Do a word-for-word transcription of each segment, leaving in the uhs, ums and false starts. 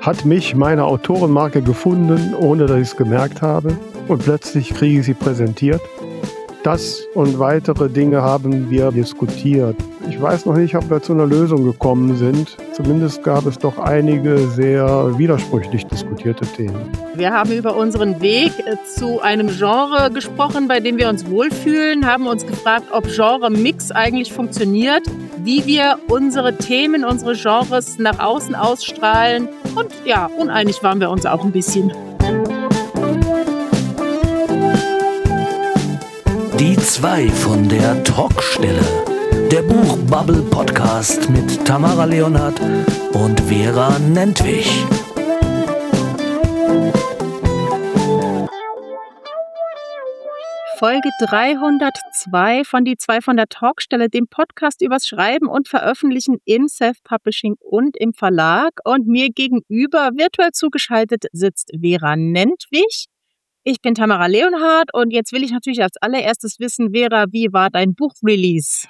hat mich meine Autorenmarke gefunden, ohne dass ich es gemerkt habe. Und plötzlich kriege ich sie präsentiert. Das und weitere Dinge haben wir diskutiert. Ich weiß noch nicht, ob wir zu einer Lösung gekommen sind. Zumindest gab es doch einige sehr widersprüchlich diskutierte Themen. Wir haben über unseren Weg zu einem Genre gesprochen, bei dem wir uns wohlfühlen, haben uns gefragt, ob Genre-Mix eigentlich funktioniert, wie wir unsere Themen, unsere Genres nach außen ausstrahlen. Und ja, uneinig waren wir uns auch ein bisschen. Die zwei von der Talkstelle. Der Buchbubble-Podcast mit Tamara Leonhardt und Vera Nentwich. Folge dreihundertzwei von Die zwei von der Talkstelle, dem Podcast übers Schreiben und Veröffentlichen im Self-Publishing und im Verlag. Und mir gegenüber, virtuell zugeschaltet, sitzt Vera Nentwich. Ich bin Tamara Leonhardt und jetzt will ich natürlich als allererstes wissen, Vera, wie war dein Buchrelease?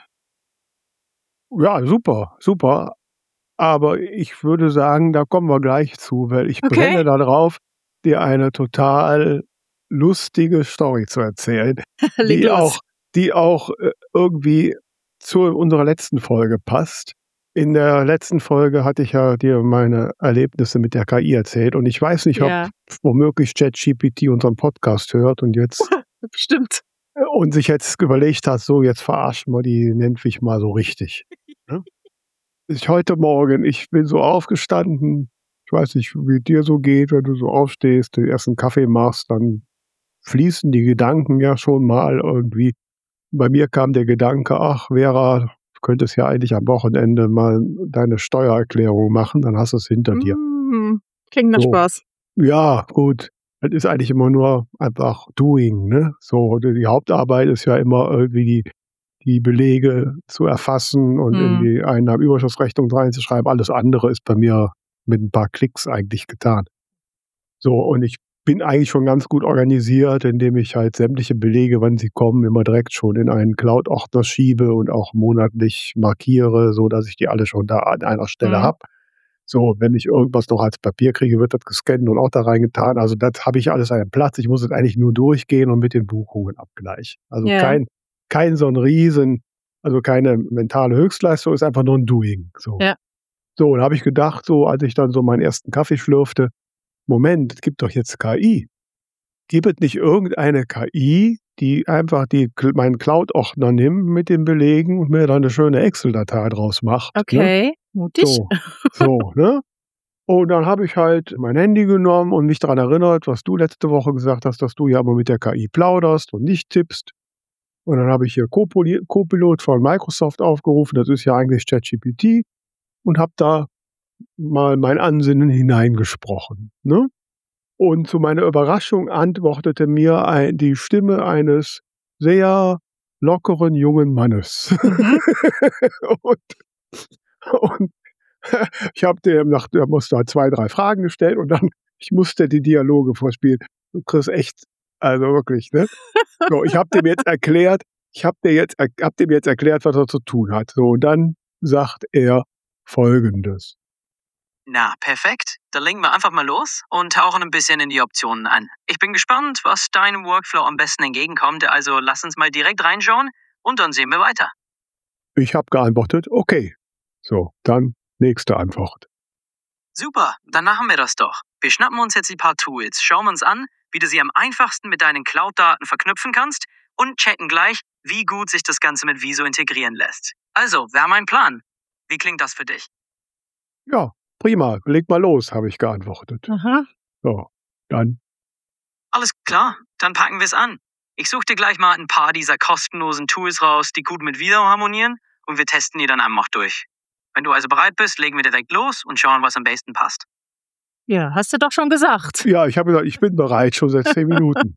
Ja, super, super. Aber ich würde sagen, da kommen wir gleich zu, weil ich Okay. brenne darauf, dir eine total lustige Story zu erzählen, Leg die los. auch, die auch äh, irgendwie zu unserer letzten Folge passt. In der letzten Folge hatte ich ja dir meine Erlebnisse mit der K I erzählt und ich weiß nicht, ob Ja, womöglich ChatGPT unseren Podcast hört und jetzt bestimmt. äh, und sich jetzt überlegt hat, so jetzt verarschen wir die Nentwich mal so richtig. Ne? Ich heute Morgen, ich bin so aufgestanden, ich weiß nicht, wie dir so geht, wenn du so aufstehst, den ersten Kaffee machst, dann fließen die Gedanken ja schon mal irgendwie. Bei mir kam der Gedanke, ach Vera, du könntest ja eigentlich am Wochenende mal deine Steuererklärung machen, dann hast du es hinter dir. Mm, klingt nach So, Spaß. ja, gut. Das ist eigentlich immer nur einfach doing, ne? So, die die Hauptarbeit ist ja immer irgendwie die, die Belege zu erfassen und in Hm. die Einnahmenüberschussrechnung reinzuschreiben. Alles andere ist bei mir mit ein paar Klicks eigentlich getan. So, und ich bin eigentlich schon ganz gut organisiert, indem ich halt sämtliche Belege, wann sie kommen, immer direkt schon in einen Cloud-Ordner schiebe und auch monatlich markiere, so dass ich die alle schon da an einer Stelle Hm. habe. So, wenn ich irgendwas noch als Papier kriege, wird das gescannt und auch da reingetan. Also das habe ich alles an einem Platz. Ich muss es eigentlich nur durchgehen und mit den Buchungen abgleichen. Also Ja. kein, kein so ein Riesen, also keine mentale Höchstleistung, ist einfach nur ein Doing. So, Ja. so, da habe ich gedacht, so als ich dann so meinen ersten Kaffee schlürfte, Moment, es gibt doch jetzt K I. Gibt es nicht irgendeine K I, die einfach die, meinen Cloud-Ordner nimmt mit den Belegen und mir dann eine schöne Excel-Datei draus macht? Ne? Okay, mutig. So, so, ne? Und dann habe ich halt mein Handy genommen und mich daran erinnert, was du letzte Woche gesagt hast, dass du ja immer mit der K I plauderst und nicht tippst. Und dann habe ich hier Copoli- Copilot von Microsoft aufgerufen, das ist ja eigentlich ChatGPT, und habe da mal mein Ansinnen hineingesprochen. Ne? Und zu meiner Überraschung antwortete mir ein, die Stimme eines sehr lockeren jungen Mannes. Mhm. und, und ich habe dem nach, der musste halt zwei, drei Fragen gestellt und dann, ich musste die Dialoge vorspielen. Du kriegst echt, also wirklich, ne? So, ich habe dem jetzt erklärt, ich habe dir jetzt, er- hab dem jetzt erklärt, was er zu tun hat. So, und dann sagt er Folgendes. Na, perfekt. Dann legen wir einfach mal los und tauchen ein bisschen in die Optionen an. Ich bin gespannt, was deinem Workflow am besten entgegenkommt, also lass uns mal direkt reinschauen und dann sehen wir weiter. Ich habe geantwortet, okay. So, dann nächste Antwort. Super, dann machen wir das doch. Wir schnappen uns jetzt die paar Tools, schauen uns an, wie du sie am einfachsten mit deinen Cloud-Daten verknüpfen kannst und checken gleich, wie gut sich das Ganze mit Wieso integrieren lässt. Also, wir haben einen Plan. Wie klingt das für dich? Ja, prima, leg mal los, habe ich geantwortet. Aha. So, dann, Alles klar, dann packen wir es an. Ich suche dir gleich mal ein paar dieser kostenlosen Tools raus, die gut mit Video harmonieren und wir testen die dann einfach durch. Wenn du also bereit bist, legen wir direkt los und schauen, was am besten passt. Ja, hast du doch schon gesagt. ja, ich habe gesagt, ich bin bereit, schon seit zehn Minuten.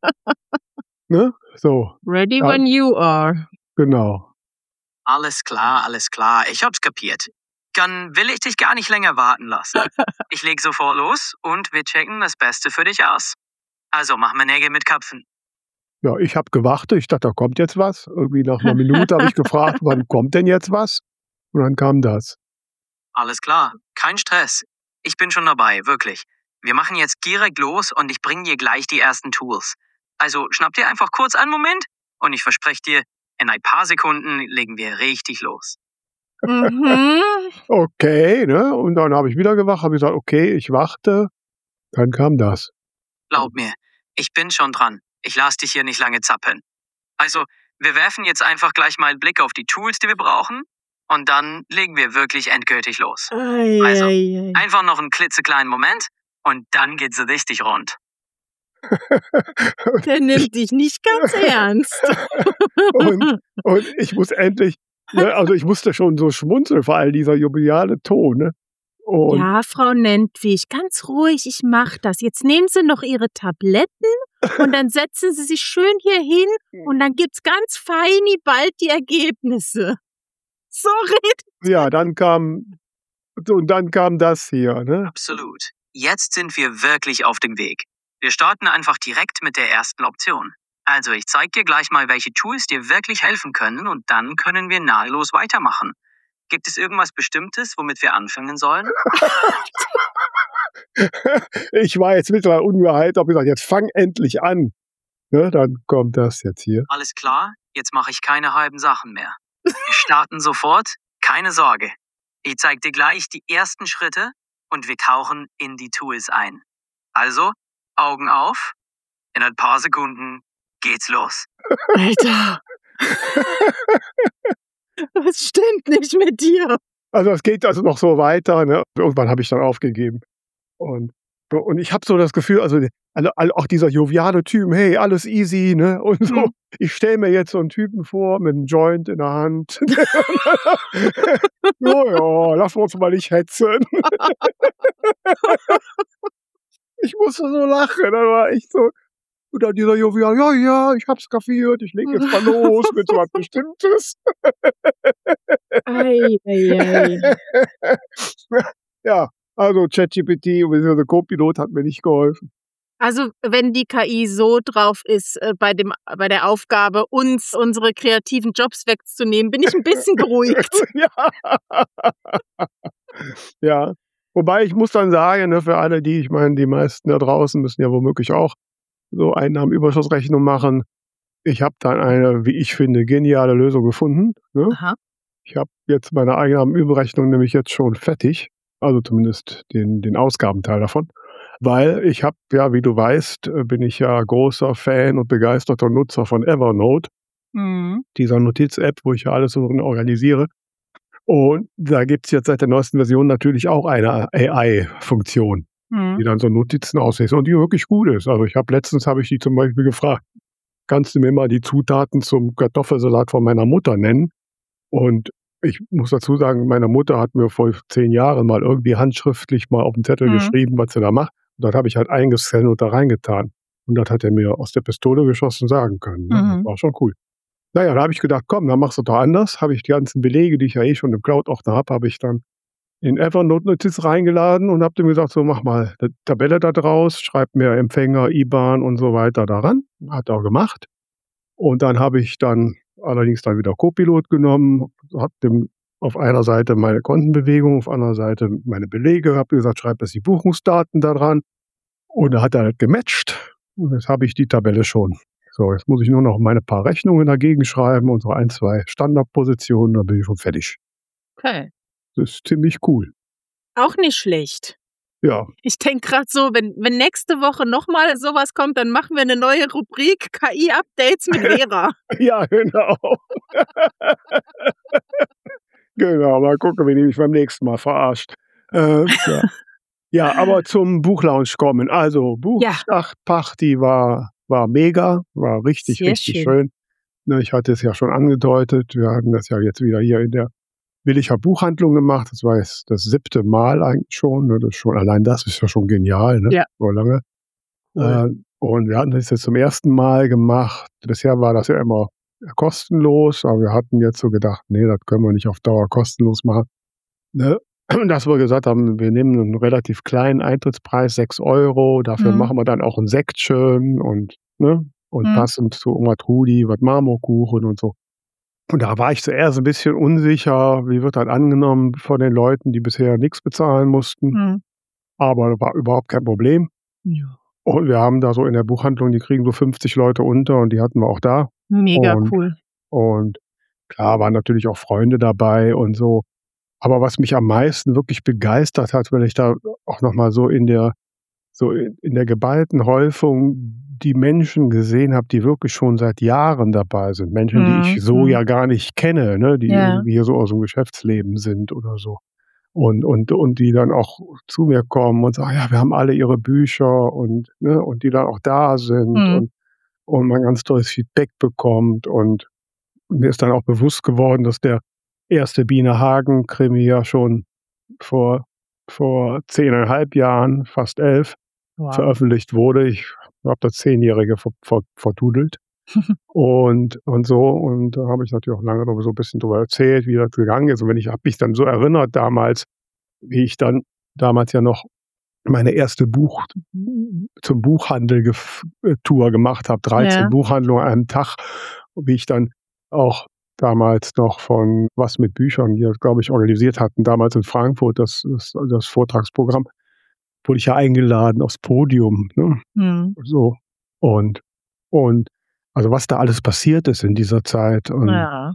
Ne? So, Ready Ja. when you are. genau. Alles klar, alles klar, ich hab's kapiert. Dann will ich dich gar nicht länger warten lassen. Ich leg sofort los und wir checken das Beste für dich aus. Also machen wir Nägel mit Köpfen. Ja, ich habe gewartet, ich dachte, da kommt jetzt was. Irgendwie nach einer Minute habe ich gefragt, wann kommt denn jetzt was? Und dann kam das. Alles klar, kein Stress. ich bin schon dabei, wirklich. Wir machen jetzt direkt los und ich bringe dir gleich die ersten Tools. Also schnapp dir einfach kurz einen Moment und ich verspreche dir, in ein paar Sekunden legen wir richtig los. Mhm. Okay, ne? Und dann habe ich wieder gewacht, habe gesagt, okay, ich warte. Dann kam das. Glaub mir, ich bin schon dran. Ich lass dich hier nicht lange zappeln. Also, wir werfen jetzt einfach gleich mal einen Blick auf die Tools, die wir brauchen. Und dann legen wir wirklich endgültig los. Ei, Also, ei, ei. einfach noch einen klitzekleinen Moment und dann geht's richtig rund. Der nimmt dich nicht ganz ernst. und, und ich muss endlich, ne, also ich musste schon so schmunzeln, vor allem dieser joviale Ton. Ne? Und Ja, Frau Nentwich, ganz ruhig, ich mach das. Jetzt nehmen Sie noch Ihre Tabletten und dann setzen Sie sich schön hier hin und dann gibt's ganz feini bald die Ergebnisse. So redet. ja, dann kam, und dann kam das hier. Ne? Absolut. Jetzt sind wir wirklich auf dem Weg. Wir starten einfach direkt mit der ersten Option. Also, ich zeige dir gleich mal, welche Tools dir wirklich helfen können und dann können wir nahtlos weitermachen. Gibt es irgendwas Bestimmtes, womit wir anfangen sollen? Ich war jetzt mittlerweile ungeheilt, habe gesagt, jetzt fang endlich an. Ne? Dann kommt das jetzt hier. Alles klar, jetzt mache ich keine halben Sachen mehr. Wir starten sofort, keine Sorge. Ich zeige dir gleich die ersten Schritte und wir tauchen in die Tools ein. Also, Augen auf, in ein paar Sekunden geht's los. Alter. Was stimmt nicht mit dir? Also es geht also noch so weiter. Ne? Irgendwann habe ich dann aufgegeben. Und, und ich habe so das Gefühl, also, also auch dieser joviale Typ, hey, alles easy, ne? Und so, Hm. ich stelle mir jetzt so einen Typen vor mit einem Joint in der Hand. Ja, ja, lass uns mal nicht hetzen. Ich musste so lachen, da war echt so. Und dann dieser jovial, ja, ja, ich hab's kapiert, ich leg jetzt mal los mit so was Bestimmtes. Ei, ei, ei. Ja, also ChatGPT bzw. Copilot hat mir nicht geholfen. Also, wenn die K I so drauf ist, äh, bei dem, bei der Aufgabe, uns unsere kreativen Jobs wegzunehmen, bin ich ein bisschen beruhigt. Ja. Ja. Wobei ich muss dann sagen, ne, für alle, die, ich meine, die meisten da draußen müssen ja womöglich auch so Einnahmenüberschussrechnung machen. Ich habe dann eine, wie ich finde, geniale Lösung gefunden. Ne? Aha. Ich habe jetzt meine Einnahmenüberrechnung nämlich jetzt schon fertig, also zumindest den, den Ausgabenteil davon. Weil ich habe, ja, wie du weißt, äh, bin ich ja großer Fan und begeisterter Nutzer von Evernote, Mhm. dieser Notiz-App, wo ich ja alles so drin organisiere. Und da gibt es jetzt seit der neuesten Version natürlich auch eine A I-Funktion, die Mhm. dann so Notizen ausliest und die wirklich gut ist. Also ich habe letztens habe ich die zum Beispiel gefragt, kannst du mir mal die Zutaten zum Kartoffelsalat von meiner Mutter nennen? Und ich muss dazu sagen, meine Mutter hat mir vor zehn Jahren mal irgendwie handschriftlich mal auf den Zettel Mhm. geschrieben, was sie da macht. Und das habe ich halt eingescannt und da reingetan. Und das hat er mir aus der Pistole geschossen sagen können. Ne? Das Mhm. war schon cool. Naja, da habe ich gedacht, komm, dann machst du doch anders. Habe ich die ganzen Belege, die ich ja eh schon im Cloud-Ordner habe, habe ich dann in Evernote-Notiz reingeladen und habe dem gesagt, so mach mal eine Tabelle da draus, schreib mir Empfänger, I B A N und so weiter daran. Hat er auch gemacht. Und dann habe ich dann allerdings dann wieder Copilot genommen, habe dem auf einer Seite meine Kontenbewegung, auf einer Seite meine Belege, habe gesagt, schreib jetzt die Buchungsdaten da dran. Und da hat er das gematcht. Und jetzt habe ich die Tabelle schon. So, jetzt muss ich nur noch meine paar Rechnungen dagegen schreiben und so ein, zwei Standardpositionen, dann bin ich schon fertig. Okay. Das ist ziemlich cool. Auch nicht schlecht. Ja, Ich denke gerade so, wenn, wenn nächste Woche nochmal sowas kommt, dann machen wir eine neue Rubrik K I-Updates mit Vera. ja, genau. Genau, mal gucken, wie die mich beim nächsten Mal verarscht. Äh, ja. Ja, aber zum Buchlaunch kommen. Also, Ja. Buchstartparty war, war mega, war richtig, Sehr richtig schön. schön. Ne, ich hatte es ja schon angedeutet. Wir hatten das ja jetzt wieder hier in der Willicher Buchhandlung gemacht. Das war jetzt das siebte Mal eigentlich schon. Ne? Das ist schon allein das ist ja schon genial, ne? Ja. So lange. Cool. Äh, und wir hatten das jetzt zum ersten Mal gemacht. Bisher war das ja immer kostenlos, aber wir hatten jetzt so gedacht, nee, das können wir nicht auf Dauer kostenlos machen. Ne? Dass wir gesagt haben, wir nehmen einen relativ kleinen Eintrittspreis, sechs Euro. Dafür Mhm. machen wir dann auch ein Sektchen und, ne? Und Mhm. passend zu irgendwas Rudi, was Marmorkuchen und so. Und da war ich zuerst ein bisschen unsicher, wie wird das angenommen von den Leuten, die bisher nichts bezahlen mussten. Mhm. aber war überhaupt kein Problem. Ja. Und wir haben da so in der Buchhandlung, die kriegen so fünfzig Leute unter und die hatten wir auch da. Mega Und cool. und klar waren natürlich auch Freunde dabei und so. Aber was mich am meisten wirklich begeistert hat, weil ich da auch noch mal so in der so in in der geballten Häufung die Menschen gesehen habe, die wirklich schon seit Jahren dabei sind. Menschen, die ich Mhm, so mhm. ja gar nicht kenne, ne, die Ja. irgendwie hier so aus'm Geschäftsleben sind oder so. Und und und die dann auch zu mir kommen und sagen: „Ja, wir haben alle ihre Bücher“ und ne, und die dann auch da sind Mhm. und und man ganz tolles Feedback bekommt. Und mir ist dann auch bewusst geworden, dass der erste Biene Hagen-Krimi ja schon vor vor zehn Komma fünf Jahren, fast elf, Wow. veröffentlicht wurde. Ich habe das Zehnjährige ver ver vertudelt. Und und so und da habe ich natürlich auch lange drüber so 'n bisschen drüber erzählt, wie das gegangen ist. Und wenn ich habe mich dann so erinnert damals, wie ich dann damals ja noch meine erste Buch zum Buchhandel gef äh, Tour gemacht habe, dreizehn Ja. Buchhandlungen an einem Tag. Und wie ich dann auch damals noch von „Was mit Büchern“, die das, glaube ich, organisiert hatten, damals in Frankfurt, das das das Vortragsprogramm, wurde ich ja eingeladen aufs Podium, ne? Mhm. So. Und und also, was da alles passiert ist in dieser Zeit und Ja.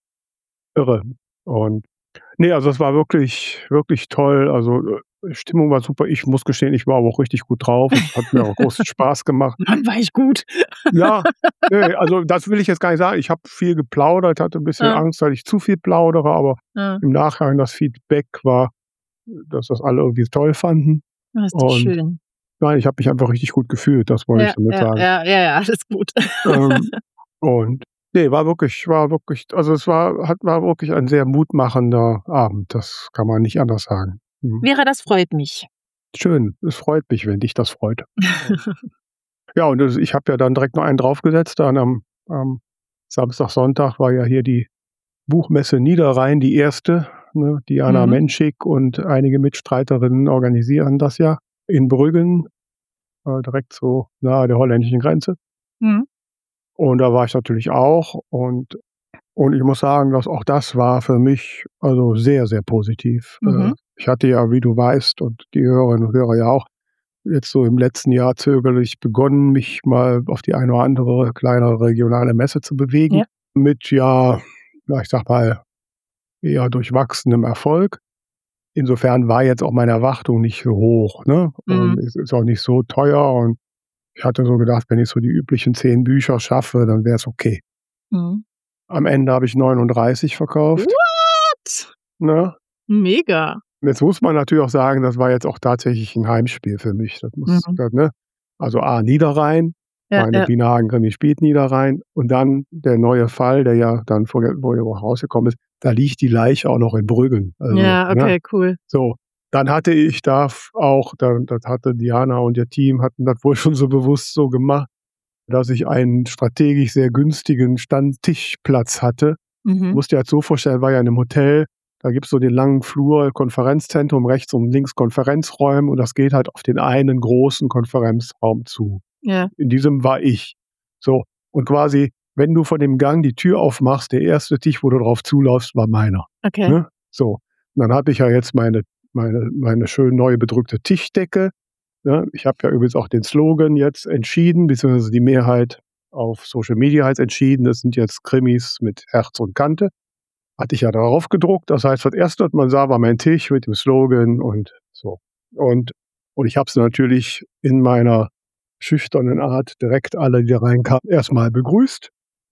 irre. Und ne, also, es war wirklich wirklich toll. Also, äh, Stimmung war super. Ich muss gestehen, ich war aber auch richtig gut drauf. Es hat mir auch großen Spaß gemacht. Mann, war ich gut. Ja, ne, also, das will ich jetzt gar nicht sagen. Ich habe viel geplaudert, hatte 'n bisschen Ja. Angst, dass ich zu viel plaudere, aber Ja. im Nachhinein das Feedback war, dass das alle irgendwie toll fanden. Das ist doch Und schön. nein, ich habe mich einfach richtig gut gefühlt, das wollte ich Ja, damit ja, sagen. ja, ja, ja, alles gut. Ähm, und ne, war wirklich war wirklich also, es war hat war wirklich ein sehr mutmachender Abend. Das kann man nicht anders sagen. Mhm. Vera, das freut mich. Schön, es freut mich, wenn dich das freut. Und ja, und das ich habe ja dann direkt noch einen draufgesetzt. Dann am am Samstag, Sonntag war ja hier die Buchmesse Niederrhein, die erste, ne? Diana Mhm. Menschik und einige Mitstreiterinnen organisieren das ja in Brüggen, äh, direkt so nahe der holländischen Grenze. Mhm. Und da war ich natürlich auch und und ich muss sagen, dass auch das war für mich, also, sehr, sehr positiv. Äh, Mhm. ich hatte ja, wie du weißt und die Hörerinnen und Hörer ja auch, jetzt so im letzten Jahr zögerlich begonnen, mich mal auf die eine oder andere kleinere regionale Messe zu bewegen Ja. mit, ja, na, ich sage mal, eher durchwachsenem Erfolg. Insofern war jetzt auch meine Erwartung nicht so hoch, ne? Mhm. Und es ist auch nicht so teuer und ich hatte so gedacht, wenn ich so die üblichen zehn Bücher schaffe, dann wäre es okay. Mhm. Am Ende habe ich neununddreißig verkauft. What? Ne? Mega. Und jetzt muss man natürlich auch sagen, das war jetzt auch tatsächlich 'n Heimspiel für mich. Das muss Mhm. da ne? Also, A, Niederrhein, Ja, meine ja. Biene Hagen-Krimi spielt Niederrhein und dann der neue Fall, der ja dann vorige vorige Woche rausgekommen ist, da liegt die Leiche auch noch in Brüggen. Also, Ja, ne? okay, cool. So, dann hatte ich da f auch da das hatte Diana und ihr Team hatten das wohl schon so bewusst so gemacht, dass ich einen strategisch sehr günstigen Stand Tischplatz hatte. Mhm. Musst dir halt so vorstellen, war ja in 'nem Hotel, da gibt's so den langen Flur, Konferenzzentrum, rechts und links Konferenzräume und das geht halt auf den einen großen Konferenzraum zu. Ja. In diesem war ich. So, und quasi, wenn du von dem Gang die Tür aufmachst, der erste Tisch, wo du drauf zuläufst, war meiner, Okay. ne? So, und dann hatte ich ja jetzt meine meine meine schön neu bedrückte Tischdecke, ne? Ich habe ja übrigens auch den Slogan jetzt entschieden, beziehungsweise die Mehrheit auf Social Media hat entschieden, das sind jetzt Krimis mit Herz und Kante. Hatte ich ja darauf gedruckt. Das heißt, das erste, was man sah, war mein Tisch mit dem Slogan und so. Und und ich habe sie natürlich in meiner schüchternen Art direkt alle, die da reinkamen, erst mal begrüßt.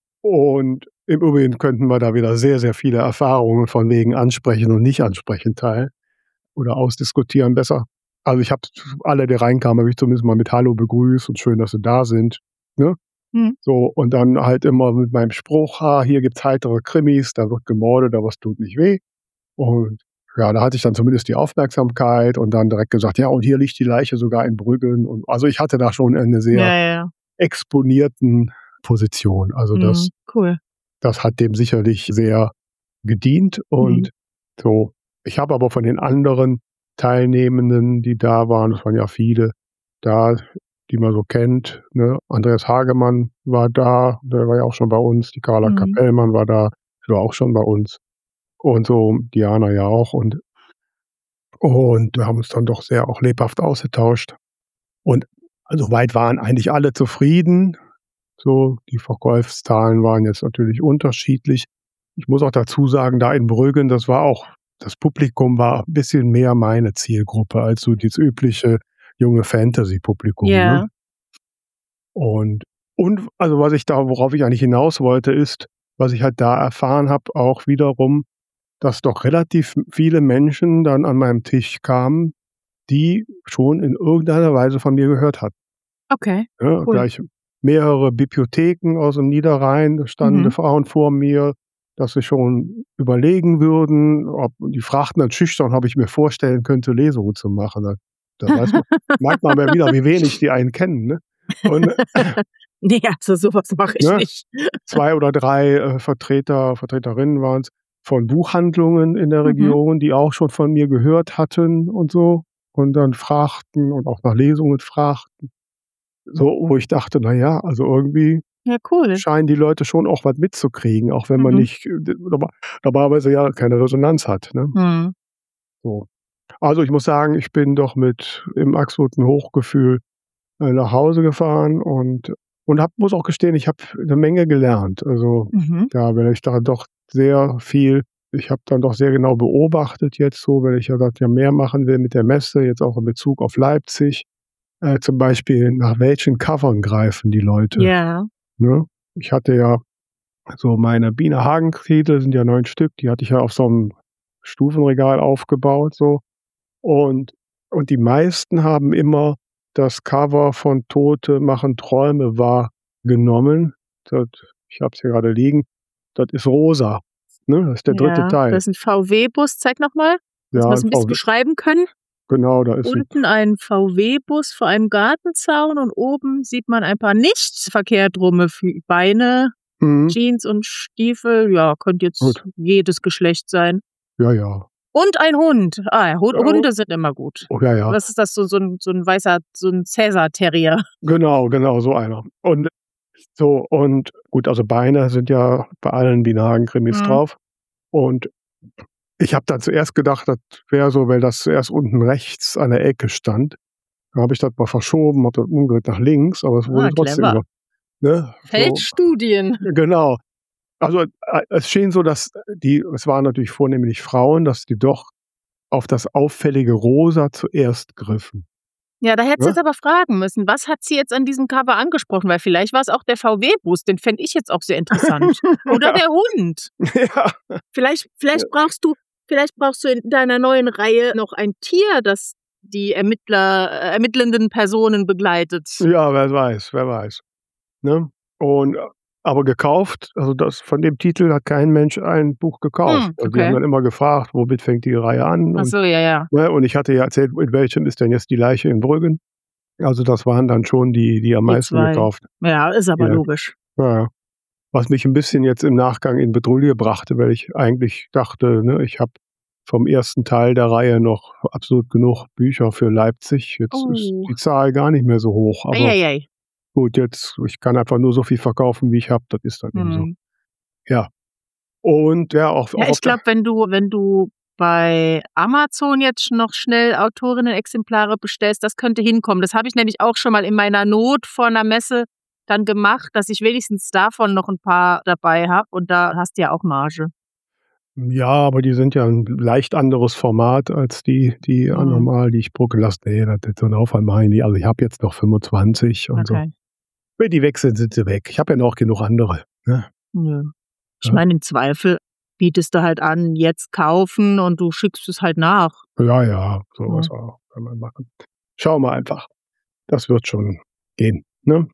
Und im Übrigen könnten wir da wieder sehr, sehr viele Erfahrungen von wegen ansprechen und nicht ansprechen teilen oder ausdiskutieren besser. Also, ich habe alle, die reinkamen, habe ich zumindest mal mit Hallo begrüßt und schön, dass sie da sind, ne? Mhm. So, und dann halt immer mit meinem Spruch: „Ah, hier gibt's heitere Krimis, da wird gemordet, aber es tut nicht weh.“ Und ja, da hatte ich dann zumindest die Aufmerksamkeit und dann direkt gesagt: „Ja, und hier liegt die Leiche sogar in Brüggen.“ Und also, ich hatte da schon eine Ja, sehr ja, ja. exponierten Position. Also, das Mhm. Cool. das hat dem sicherlich sehr gedient Mhm. und so. Ich habe aber von den anderen Teilnehmenden, die da waren, das waren ja viele da, die man so kennt, ne? Andreas Hagemann war da, der war ja auch schon bei uns. Die Carla Mhm. Kapellmann war da, die war auch schon bei uns. Und so Diana ja auch und Und wir haben uns dann doch sehr auch lebhaft ausgetauscht. Und also weit waren eigentlich alle zufrieden. So, die Verkaufszahlen waren jetzt natürlich unterschiedlich. Ich muss auch dazu sagen, da in Brüggen, das war auch, das Publikum war ein bisschen mehr meine Zielgruppe als so das übliche junge Fantasy-Publikum. Ja. Ne? Und, und also was ich da, worauf ich eigentlich hinaus wollte, ist, was ich halt da erfahren habe, auch wiederum, dass doch relativ viele Menschen dann an meinem Tisch kamen, die schon in irgendeiner Weise von mir gehört hatten. Okay, Ja, cool. gleich mehrere Bibliotheken aus dem Niederrhein, da standen Mhm. Frauen vor mir, dass sie schon überlegen würden, ob, die fragten dann schüchtern, ob ich mir vorstellen könnte, Lesungen zu machen. Da, da weiß man, merkt man ja wieder, wie wenig die einen kennen. Ne? Und Nee, also sowas mache ich ne, nicht. zwei oder drei äh, Vertreter, Vertreterinnen waren es von Buchhandlungen in der Mhm. Region, die auch schon von mir gehört hatten und so und dann fragten und auch nach Lesungen fragten. So, wo ich dachte, na ja, also irgendwie Ja, cool. scheinen die Leute schon auch was mitzukriegen, auch wenn man Mhm. nicht äh, d norma normalerweise ja keine Resonanz hat, ne? Mhm. So. Also, ich muss sagen, ich bin doch mit im absoluten Hochgefühl, äh, nach Hause gefahren und und habe muss auch gestehen, ich habe 'ne Menge gelernt. Also, Mhm. da weil ich da doch sehr viel ich habe dann doch sehr genau beobachtet jetzt so, weil ich ja das ja mehr machen will mit der Messe, jetzt auch in Bezug auf Leipzig. Äh, zum Beispiel, nach welchen Covern greifen die Leute, Ja. ne? Ich hatte ja so meine Biene Hagen-Titel sind ja neun Stück, die hatte ich ja auf so 'nem Stufenregal aufgebaut so. Und und die meisten haben immer das Cover von „Tote machen Träume wahr“ genommen. Das ich habe es hier grade liegen. Das ist rosa, ne? Das ist der dritte Ja, Teil. das ist 'n V W-Bus. Zeig noch mal, dass Ja, wir's 'n 'n bisschen V W. beschreiben können. Genau, da ist 'n Unten ein V W-Bus vor einem Gartenzaun und oben sieht man ein paar nicht verkehrt rumme Fü Beine, Mhm. Jeans und Stiefel. Ja, könnte jetzt Gut. jedes Geschlecht sein. Ja, ja. Und ein Hund. Ah ja, Hu Oh. Hunde sind immer gut. Oh, ja, ja. Was ist das? So so 'n so 'n weißer so 'n Cäsar Terrier. Genau, genau, so einer. Und so und gut, also Beine sind ja bei allen Biene Hagen-Krimis Mhm. drauf. Und ich habe dann zuerst gedacht, das wäre so, weil das zuerst unten rechts an der Ecke stand. Dann habe ich das mal verschoben, habe das umgedreht nach links, aber es wurde Ah, trotzdem clever. noch ne? So. Feldstudien. Genau. Also, äh, es schien so, dass die es waren natürlich vornehmlich Frauen, dass die doch auf das auffällige Rosa zuerst griffen. Ja, da hättest du Ne? jetzt aber fragen müssen, was hat sie jetzt an diesem Cover angesprochen? Weil vielleicht war's auch der V W-Bus, den fände ich jetzt auch sehr interessant. Oder Ja. der Hund. Ja. Vielleicht vielleicht Ja. brauchst du vielleicht brauchst du in deiner neuen Reihe noch ein Tier, das die Ermittler äh, ermittelnden Personen begleitet. Ja, wer weiß, wer weiß, ne? Und aber gekauft also das von dem Titel hat kein Mensch ein Buch gekauft. Hm, Also, die haben okay. dann immer gefragt, womit fängt die Reihe an Ach und so, ja, ja. ne, und ich hatte ja erzählt, in welchem ist denn jetzt die Leiche in Brüggen. Also, das waren dann schon die, die am Die meisten zwei. gekauft. Ja, ist aber Ja. logisch. Ja, ja. Was mich 'n bisschen jetzt im Nachgang in Bredouille brachte, weil ich eigentlich dachte, ne, ich habe vom ersten Teil der Reihe noch absolut genug Bücher für Leipzig. Jetzt ist Oh. die Zahl gar nicht mehr so hoch, Ei, aber ei, ei. gut, jetzt ich kann einfach nur so viel verkaufen, wie ich habe. Das ist dann eben so. Mhm. Ja. Und ja, auch Ja, auch ich auf der glaube, wenn du wenn du bei Amazon jetzt noch schnell Autorinnen-Exemplare bestellst, das könnte hinkommen. Das habe ich nämlich auch schon mal in meiner Not vor 'ner Messe dann gemacht, dass ich wenigstens davon noch 'n paar dabei habe und da hast du ja auch Marge. Ja, aber die sind ja 'n leicht anderes Format als die die Mhm. normal, die ich drucken lasse. Ne, das so 'n Aufwand mache ich nicht. Also, ich habe jetzt noch fünfundzwanzig und so. Okay. Wenn die weg sind, sind sie weg. Ich habe ja noch genug andere, ne? Nö. Ich Ja. meine, im Zweifel bietest du halt an, jetzt kaufen und du schickst es halt nach. Ja, ja, so was Ja. auch kann man machen. Schauen wir einfach. Das wird schon gehen, ne?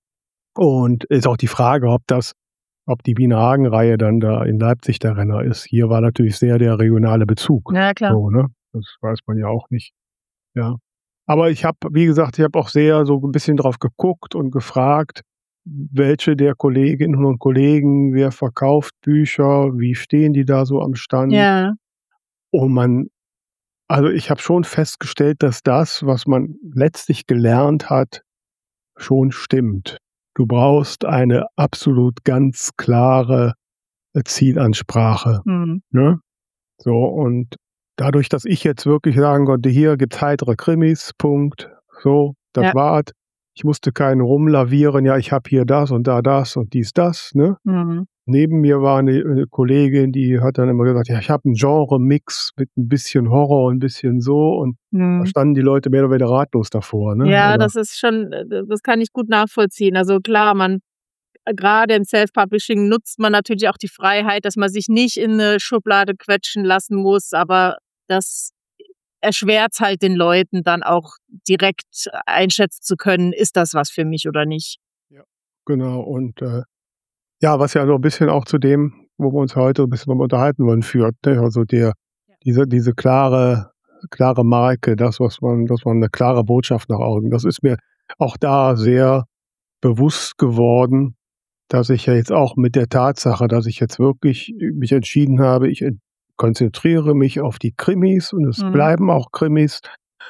Und ist auch die Frage, ob das ob die Biene Hagen-Reihe dann da in Leipzig der Renner ist. Hier war natürlich sehr der regionale Bezug. Ja, klar. So, ne? Das weiß man ja auch nicht. Ja. Aber ich habe wie gesagt, ich habe auch sehr so 'n bisschen drauf geguckt und gefragt, welche der Kolleginnen und Kollegen, wer verkauft Bücher, wie stehen die da so am Stand? Ja. Und man also, ich habe schon festgestellt, dass das, was man letztlich gelernt hat, schon stimmt. Du brauchst eine absolut ganz klare, äh, Zielansprache, Mhm. ne? So, und dadurch, dass ich jetzt wirklich sagen konnte, hier gibt's heitere Krimis, Punkt, so, das Ja. war's. Ich musste keinen rumlavieren, ja, ich habe hier das und da das und dies, das, ne? Mhm. Neben mir war eine, eine Kollegin, die hat dann immer gesagt, ja, ich habe einen Genre-Mix mit ein bisschen Horror und ein bisschen so und da Mhm. standen die Leute mehr oder weniger ratlos davor, ne? Ja, Oder, das ist schon, äh, das kann ich gut nachvollziehen. Also klar, man gerade im Self-Publishing nutzt man natürlich auch die Freiheit, dass man sich nicht in 'ne Schublade quetschen lassen muss, aber das erschwert's halt den Leuten dann auch direkt einschätzen zu können, ist das was für mich oder nicht. genau, und äh, ja, was ja so ein bisschen auch zu dem, wo wir uns heute ein bisschen drüber unterhalten wollen, führt, ne? Also der, Ja. diese, diese klare, klare Marke, das, was man, dass man eine klare Botschaft nach außen, das ist mir auch da sehr bewusst geworden, dass ich ja jetzt auch mit der Tatsache, dass ich jetzt wirklich mich entschieden habe, ich en- konzentriere mich auf die Krimis und es Mhm. bleiben auch Krimis.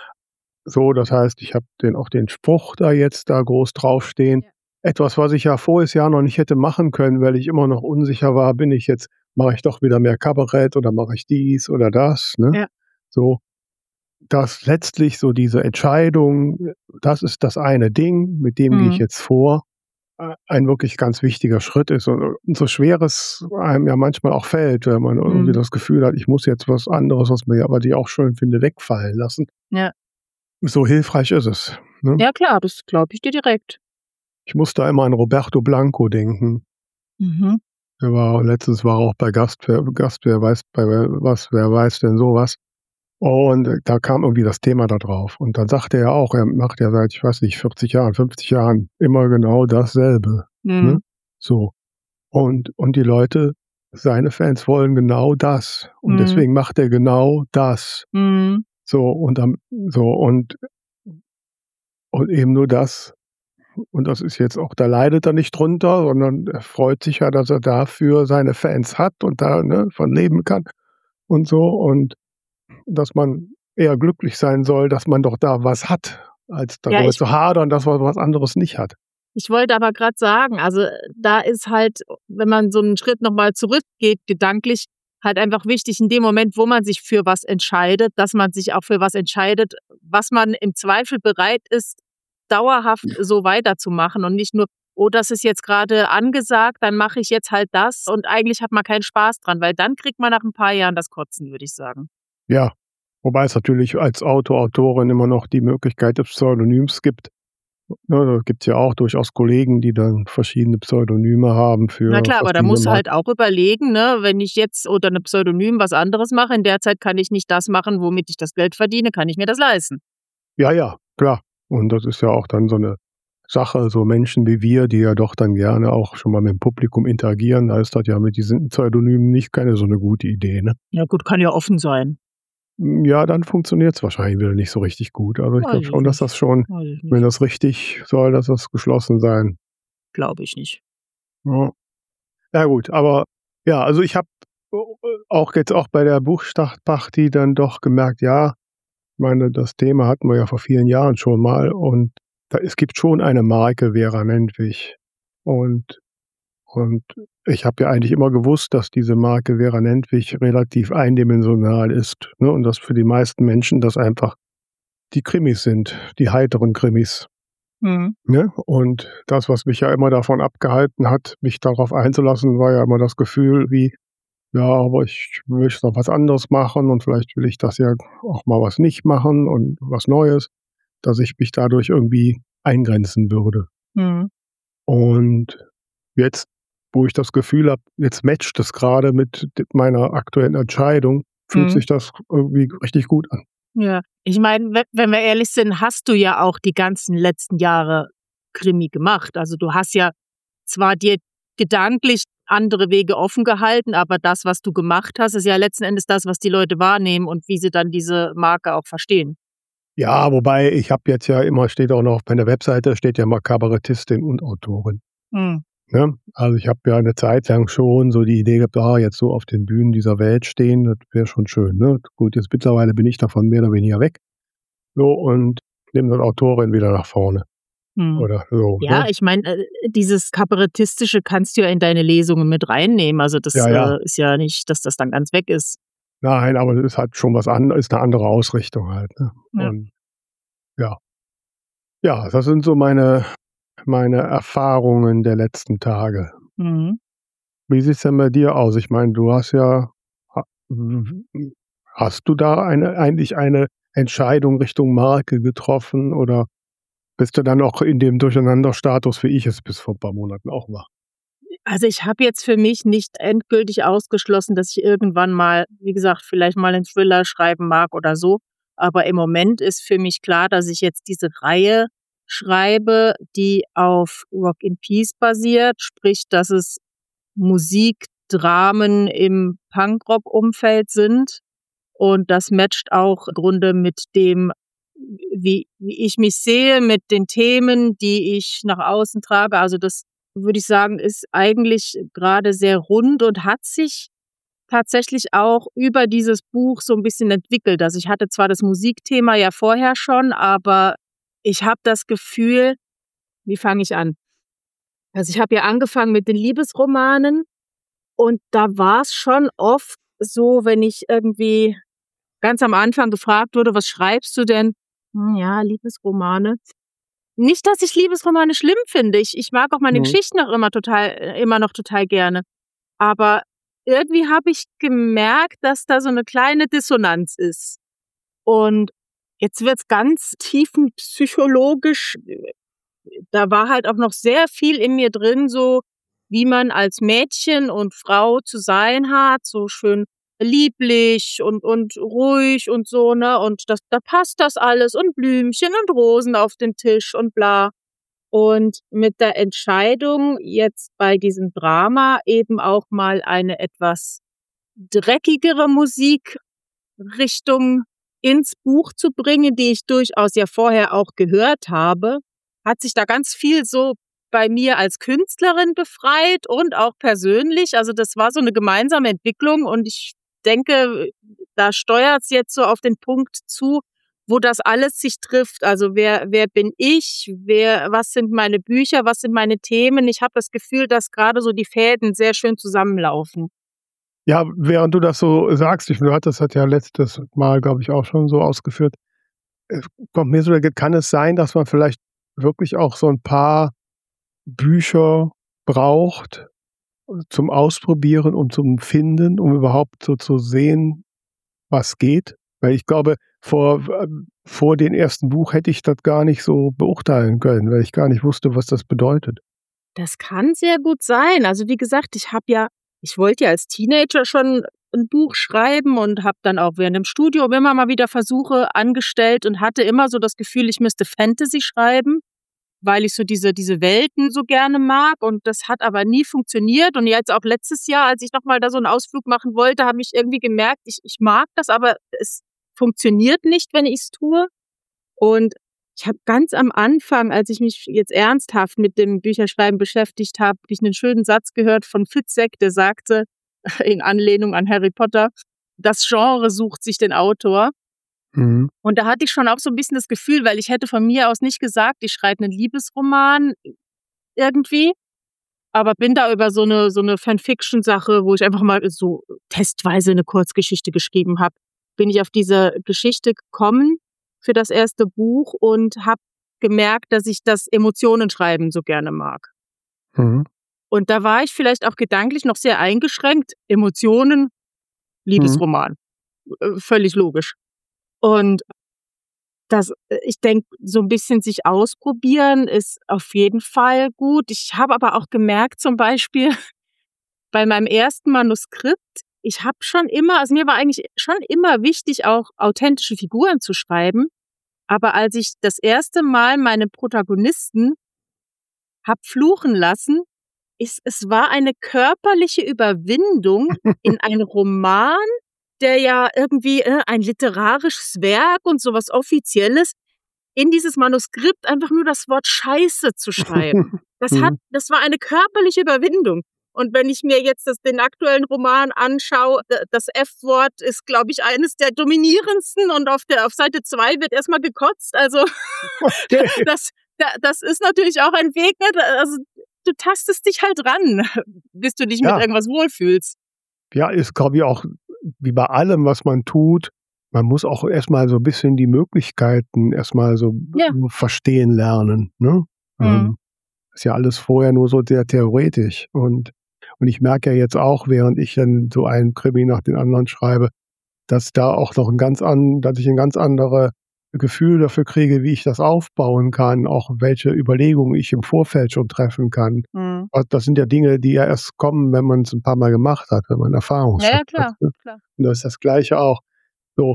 So, das heißt, ich habe den auch den Spruch da jetzt da groß draufstehen. Ja. Etwas, was ich ja voriges Jahr noch nicht hätte machen können, weil ich immer noch unsicher war, bin ich jetzt, mache ich doch wieder mehr Kabarett oder mache ich dies oder das, ne? Ja. So, dass letztlich so diese Entscheidung, das ist das eine Ding, mit dem gehe ich Mhm. jetzt vor, äh, ein wirklich ganz wichtiger Schritt ist und, und so schwer es einem ja manchmal auch fällt, wenn man irgendwie Mhm. das Gefühl hat, ich muss jetzt was anderes, was man ja aber die auch schön finde, wegfallen lassen. Ja. So hilfreich ist es, ne? Ja klar, das glaube ich dir direkt. Ich muss da immer an Roberto Blanco denken. Mhm. Der war letztens war er auch bei Gast wer Gast wer weiß bei wer was wer weiß denn so was. Und äh, da kam irgendwie das Thema da drauf. Und dann sagte er auch, er macht ja seit, ich weiß nicht, vierzig Jahren, fünfzig Jahren immer genau dasselbe, ne? Mhm. So. Und und die Leute, seine Fans wollen genau das. Und Mhm. deswegen macht er genau das. Mhm. So und dann so und und eben nur das. Und das ist jetzt auch, da leidet er nicht drunter, sondern er freut sich ja, dass er dafür seine Fans hat und da, ne, von leben kann und so. Und dass man eher glücklich sein soll, dass man doch da was hat, als Ja, darüber ich zu hadern, dass man was anderes nicht hat. ich wollte aber grad sagen, also, da ist halt, wenn man so 'n Schritt noch mal zurückgeht gedanklich, halt einfach wichtig in dem Moment, wo man sich für was entscheidet, dass man sich auch für was entscheidet, was man im Zweifel bereit ist, dauerhaft so weiterzumachen und nicht nur: „Oh, das ist jetzt grade angesagt, dann mache ich jetzt halt das“, und eigentlich hat man keinen Spaß dran, weil dann kriegt man nach 'n paar Jahren das Kotzen, würde ich sagen. Ja, wobei es natürlich als Autor, Autorin immer noch die Möglichkeit des Pseudonyms gibt. Ne, da gibt's ja auch durchaus Kollegen, die dann verschiedene Pseudonyme haben Na für klar, aber da verschiedene musst du Marken. halt auch überlegen, ne, wenn ich jetzt unter 'nem Pseudonym was anderes mache, in der Zeit kann ich nicht das machen, womit ich das Geld verdiene, kann ich mir das leisten. Ja, ja, klar. Und das ist ja auch dann so 'ne Sache, so Menschen wie wir, die ja doch dann gerne auch schon mal mit dem Publikum interagieren, da ist das ja mit diesen Pseudonymen nicht keine so 'ne gute Idee, ne? Ja gut, kann ja offen sein. Hm, ja, dann funktioniert's wahrscheinlich wieder nicht so richtig gut. Also, ich Weiß glaube ich schon, dass das nicht. schon, Weiß ich wenn nicht. das richtig soll, dass das geschlossen sein. Glaube ich nicht. Ja. Ja gut, aber ja, also ich habe auch jetzt auch bei der Buchstartparty dann doch gemerkt, ja, ich meine, das Thema hatten wir ja vor vielen Jahren schon mal und da es gibt schon eine Marke Vera Nentwich. Und und ich habe ja eigentlich immer gewusst, dass diese Marke Vera Nentwich relativ eindimensional ist, ne, und dass für die meisten Menschen das einfach die Krimis sind, die heiteren Krimis, Mhm. ne? Und das, was mich ja immer davon abgehalten hat, mich darauf einzulassen, war ja immer das Gefühl wie: „Ja, aber ich möchte noch was anderes machen und vielleicht will ich das ja auch mal was nicht machen und was Neues“, dass ich mich dadurch irgendwie eingrenzen würde. Mhm. Und jetzt, wo ich das Gefühl habe, jetzt matcht es grade mit d meiner aktuellen Entscheidung, fühlt Mhm. sich das irgendwie richtig gut an. Ja. Ich meine, we wenn wir ehrlich sind, hast du ja auch die ganzen letzten Jahre Krimi gemacht. Also, du hast ja zwar dir gedanklich andere Wege offen gehalten, aber das, was du gemacht hast, ist ja letzten Endes das, was die Leute wahrnehmen und wie sie dann diese Marke auch verstehen. Ja, wobei ich habe jetzt ja immer, steht auch noch auf meiner Webseite, steht ja immer Kabarettistin und Autorin, Mhm. ne? Also, ich habe ja 'ne Zeit lang schon so die Idee gehabt, ah, jetzt so auf den Bühnen dieser Welt stehen, das wäre schon schön, ne? Gut, jetzt mittlerweile bin ich davon mehr oder weniger weg, so, und nehme dann Autorin wieder nach vorne Mhm. oder so, Ja, ne? ich meine, äh, dieses Kabarettistische kannst du ja in deine Lesungen mit reinnehmen. Also, das, Ja, ja. äh, ist ja nicht, dass das dann ganz weg ist. Nein, aber das ist halt schon was anderes, ist eine andere Ausrichtung halt, ne? Ja. Und ja. Ja, das sind so meine meine Erfahrungen der letzten Tage. Mhm. Wie sieht's denn bei dir aus? Ich meine, du hast ja ha w w hast du da eine eigentlich eine Entscheidung Richtung Marke getroffen oder bist du dann noch in dem Durcheinanderstatus, wie ich es bis vor 'n paar Monaten auch war? Also, ich habe jetzt für mich nicht endgültig ausgeschlossen, dass ich irgendwann mal, wie gesagt, vielleicht mal 'nen Thriller schreiben mag oder so. Aber im Moment ist für mich klar, dass ich jetzt diese Reihe schreibe, die auf Rock in Peace basiert, sprich, dass es Musikdramen im Punkrock-Umfeld sind. Und das matcht auch im Grunde mit dem, wie wie ich mich sehe, mit den Themen, die ich nach außen trage. Also, das würde ich sagen, ist eigentlich grade sehr rund und hat sich tatsächlich auch über dieses Buch so 'n bisschen entwickelt. Also, ich hatte zwar das Musikthema ja vorher schon, aber ich habe das Gefühl wie fange ich an? Also, ich habe ja angefangen mit den Liebesromanen und da war's schon oft so, wenn ich irgendwie ganz am Anfang gefragt wurde: „Was schreibst du denn?“ „Hm, ja, Liebesromane.“ Nicht, dass ich Liebesromane schlimm finde. Ich ich mag auch meine Mhm. Geschichten auch immer total äh, immer noch total gerne. Aber irgendwie habe ich gemerkt, dass da so 'ne kleine Dissonanz ist. Und jetzt wird's ganz tiefenpsychologisch. Da war halt auch noch sehr viel in mir drin, so wie man als Mädchen und Frau zu sein hat, so schön lieblich und und ruhig und so, ne? Und das da passt das alles und Blümchen und Rosen auf dem Tisch und bla. Und mit der Entscheidung, jetzt bei diesem Drama eben auch mal eine etwas dreckigere Musikrichtung ins Buch zu bringen, die ich durchaus ja vorher auch gehört habe, hat sich da ganz viel so bei mir als Künstlerin befreit und auch persönlich. Also, das war so 'ne gemeinsame Entwicklung und ich denke, da steuert's jetzt so auf den Punkt zu, wo das alles sich trifft. Also, wer wer bin ich? Wer was sind meine Bücher? Was sind meine Themen? Ich habe das Gefühl, dass grade so die Fäden sehr schön zusammenlaufen. Ja, während du das so sagst, ich du hattest das ja letztes Mal, glaube ich, auch schon so ausgeführt, äh, kommt mir so kann es sein, dass man vielleicht wirklich auch so 'n paar Bücher braucht zum Ausprobieren und zum Finden, um überhaupt so zu sehen, was geht? Weil ich glaube, vor w ähm, vor dem ersten Buch hätte ich das gar nicht so beurteilen können, weil ich gar nicht wusste, was das bedeutet. Das kann sehr gut sein. Also, wie gesagt, ich habe ja ich wollte ja als Teenager schon 'n Buch schreiben und habe dann auch während dem Studium immer mal wieder Versuche angestellt und hatte immer so das Gefühl, ich müsste Fantasy schreiben, weil ich so diese diese Welten so gerne mag und das hat aber nie funktioniert. Und jetzt auch letztes Jahr, als ich noch mal da so 'n Ausflug machen wollte, habe ich irgendwie gemerkt, ich ich mag das, aber es funktioniert nicht, wenn ich's tue. Und ich habe ganz am Anfang, als ich mich jetzt ernsthaft mit dem Bücherschreiben beschäftigt habe, habe ich 'nen schönen Satz gehört von Fitzek, der sagte, in Anlehnung an Harry Potter: „Das Genre sucht sich den Autor.“ Mhm. Und da hatte ich schon auch so 'n bisschen das Gefühl, weil ich hätte von mir aus nicht gesagt, ich schreibe 'nen Liebesroman irgendwie, aber bin da über so 'ne so 'ne Fanfiction-Sache, wo ich einfach mal so testweise 'ne Kurzgeschichte geschrieben habe, bin ich auf diese Geschichte gekommen für das erste Buch und habe gemerkt, dass ich das Emotionenschreiben so gerne mag. Mhm. Und da war ich vielleicht auch gedanklich noch sehr eingeschränkt. Emotionen, Mhm. Liebesroman. Äh, völlig logisch. Und das äh, ich denke, so 'n bisschen sich ausprobieren ist auf jeden Fall gut. Ich habe aber auch gemerkt, zum Beispiel bei meinem ersten Manuskript, ich habe schon immer also, mir war eigentlich schon immer wichtig, auch authentische Figuren zu schreiben. Aber als ich das erste Mal meine Protagonisten habe fluchen lassen, es es war eine körperliche Überwindung in einen Roman, der ja irgendwie, äh, ein literarisches Werk und so was Offizielles, in dieses Manuskript einfach nur das Wort Scheiße zu schreiben. Das hat Mhm. das war eine körperliche Überwindung. Und wenn ich mir jetzt das den aktuellen Roman anschaue, d das F-Wort ist, glaube ich, eines der dominierendsten und auf der auf Seite zwei wird erst mal gekotzt. Also, Okay. das da das ist natürlich auch ein Weg, ne? Da also, du tastest dich halt ran, bis du dich mit Ja. irgendwas wohlfühlst. Ja, ist, glaube ich, auch wie bei allem, was man tut, man muss auch erstmal so ein bisschen die Möglichkeiten erstmal so Ja. verstehen lernen, ne? Mhm. Ähm, ist ja alles vorher nur so sehr theoretisch. Und, und ich merke ja jetzt auch, während ich dann so einen Krimi nach den anderen schreibe, dass da auch noch ein ganz an, dass ich ein ganz andere Gefühl dafür kriege, wie ich das aufbauen kann, auch welche Überlegungen ich im Vorfeld schon treffen kann. Mhm. Also das sind ja Dinge, die ja erst kommen, wenn man es ein paar Mal gemacht hat, wenn man Ja, Erfahrungsschatz ja, hat. klar, Ne? klar. Und das ist das Gleiche auch. So,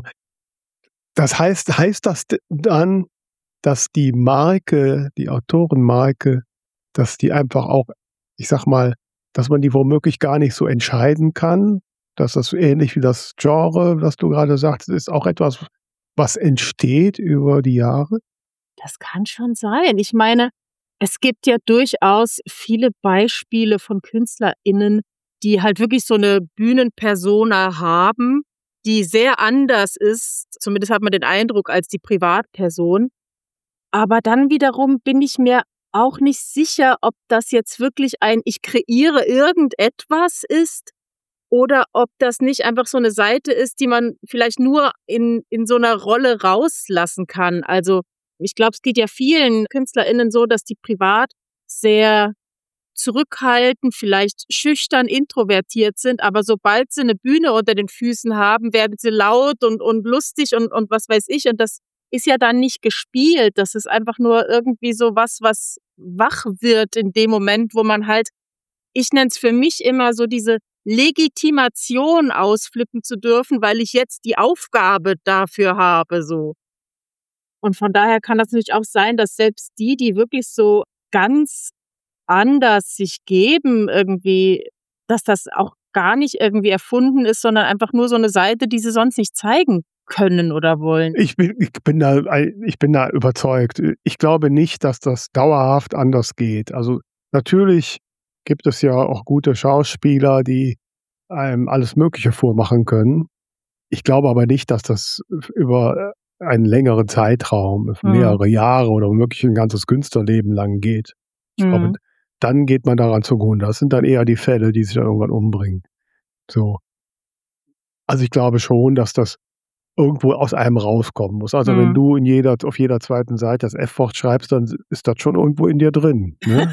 das heißt, heißt das d- dann, dass die Marke, die Autorenmarke, dass die einfach auch, ich sag mal, dass man die womöglich gar nicht so entscheiden kann, dass das so ähnlich wie das Genre, was du gerade sagtest, ist auch etwas, was entsteht über die Jahre? Das kann schon sein. Ich meine, es gibt ja durchaus viele Beispiele von KünstlerInnen, die halt wirklich so eine Bühnenpersona haben, die sehr anders ist, zumindest hat man den Eindruck, als die Privatperson. Aber dann wiederum bin ich mir auch nicht sicher, ob das jetzt wirklich ein ich kreiere irgendetwas ist oder ob das nicht einfach so eine Seite ist, die man vielleicht nur in in so einer Rolle rauslassen kann. Also, ich glaube, es geht ja vielen KünstlerInnen so, dass die privat sehr zurückhaltend, vielleicht schüchtern, introvertiert sind, aber sobald sie eine Bühne unter den Füßen haben, werden sie laut und und lustig und und was weiß ich. Und das ist ja dann nicht gespielt. Das ist einfach nur irgendwie so was, was wach wird in dem Moment, wo man halt, ich nenne es für mich immer so diese Legitimation ausflippen zu dürfen, weil ich jetzt die Aufgabe dafür habe, so. Und von daher kann das natürlich auch sein, dass selbst die, die wirklich so ganz anders sich geben irgendwie, dass das auch gar nicht irgendwie erfunden ist, sondern einfach nur so eine Seite, die sie sonst nicht zeigen können oder wollen. Ich bin, ich bin da, ich bin da überzeugt. Ich glaube nicht, dass das dauerhaft anders geht. Also natürlich gibt es ja auch gute Schauspieler, die einem alles Mögliche vormachen können. Ich glaube aber nicht, dass das über einen längeren Zeitraum, Mhm. mehrere Jahre oder wirklich ein ganzes Künstlerleben lang geht. Ich glaube, Mhm. dann geht man daran zugrunde. Das sind dann eher die Fälle, die sich dann irgendwann umbringen. So. Also ich glaube schon, dass das irgendwo aus einem rauskommen muss. Also wenn Mhm. du in jeder, auf jeder zweiten Seite das F-Wort schreibst, dann ist das schon irgendwo in dir drin. Ne?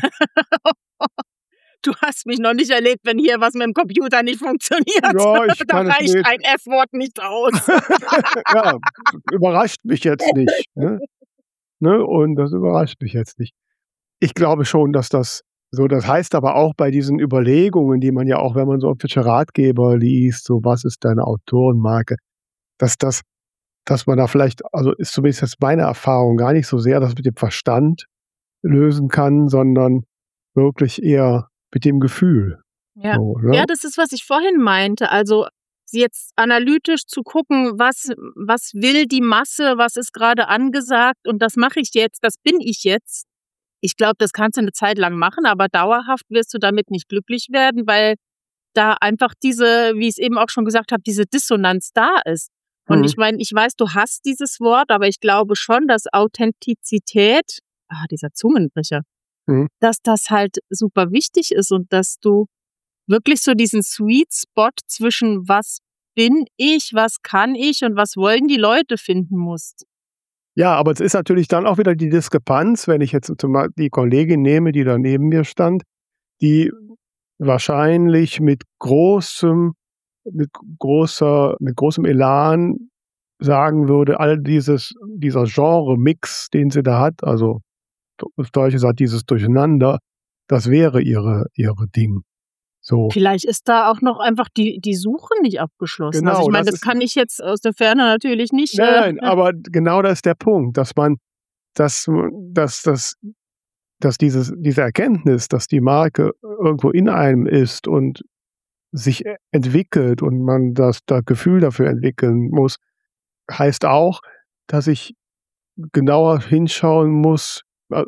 Du hast mich noch nicht erlebt, wenn hier was mit dem Computer nicht funktioniert. Ja, ich Da kann es reicht nicht. ein F-Wort nicht aus. Ja, überrascht mich jetzt nicht. Ne? Ne? Und das überrascht mich jetzt nicht. Ich glaube schon, dass das so, das heißt aber auch bei diesen Überlegungen, die man ja auch, wenn man so irgendwelche Ratgeber liest, so was ist deine Autorenmarke, dass das, dass man da vielleicht, also ist zumindest jetzt meine Erfahrung, gar nicht so sehr das mit dem Verstand lösen kann, sondern wirklich eher mit dem Gefühl. Ja. So, ne? Ja, das ist, was ich vorhin meinte. Also jetzt analytisch zu gucken, was, was will die Masse, was ist gerade angesagt und das mache ich jetzt, das bin ich jetzt. Ich glaube, das kannst du eine Zeit lang machen, aber dauerhaft wirst du damit nicht glücklich werden, weil da einfach diese, wie ich es eben auch schon gesagt habe, diese Dissonanz da ist. Und Mhm. ich meine, ich weiß, du hast dieses Wort, aber ich glaube schon, dass Authentizität, ah, dieser Zungenbrecher, Mhm. dass das halt super wichtig ist und dass du wirklich so diesen Sweet Spot zwischen was bin ich, was kann ich und was wollen die Leute finden musst. Ja, aber es ist natürlich dann auch wieder die Diskrepanz, wenn ich jetzt zum Beispiel die Kollegin nehme, die da neben mir stand, die wahrscheinlich mit großem, mit großer, mit großem Elan sagen würde, all dieses, dieser Genre-Mix, den sie da hat, also auf Deutsch gesagt, dieses Durcheinander, das wäre ihre, ihre Ding. So. Vielleicht ist da auch noch einfach die, die Suche nicht abgeschlossen. Also Genau, ich meine, das das ist- kann ich jetzt aus der Ferne natürlich nicht. Nein, äh, aber genau das ist der Punkt, dass man, dass, dass, dass, dass dieses, diese Erkenntnis, dass die Marke irgendwo in einem ist und sich e- entwickelt und man das, das Gefühl dafür entwickeln muss, heißt auch, dass ich genauer hinschauen muss, äh,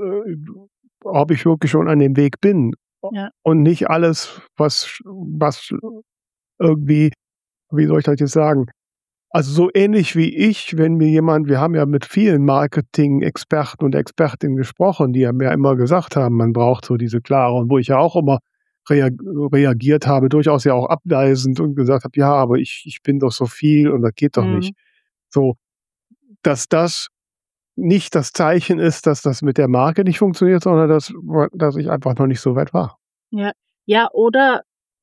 ob ich wirklich schon an dem Weg bin. Ja. Und nicht alles, was, was irgendwie, wie soll ich das jetzt sagen? Also so ähnlich wie ich, wenn mir jemand, wir haben ja mit vielen Marketing-Experten und Expertinnen gesprochen, die ja mir immer gesagt haben, man braucht so diese klare, und wo ich ja auch immer rea- reagiert habe, durchaus ja auch abweisend und gesagt habe, ja, aber ich, ich bin doch so viel und das geht doch Mhm. nicht. So, dass das nicht das Zeichen ist, dass das mit der Marke nicht funktioniert, sondern dass, dass ich einfach noch nicht so weit war. Ja, ja, oder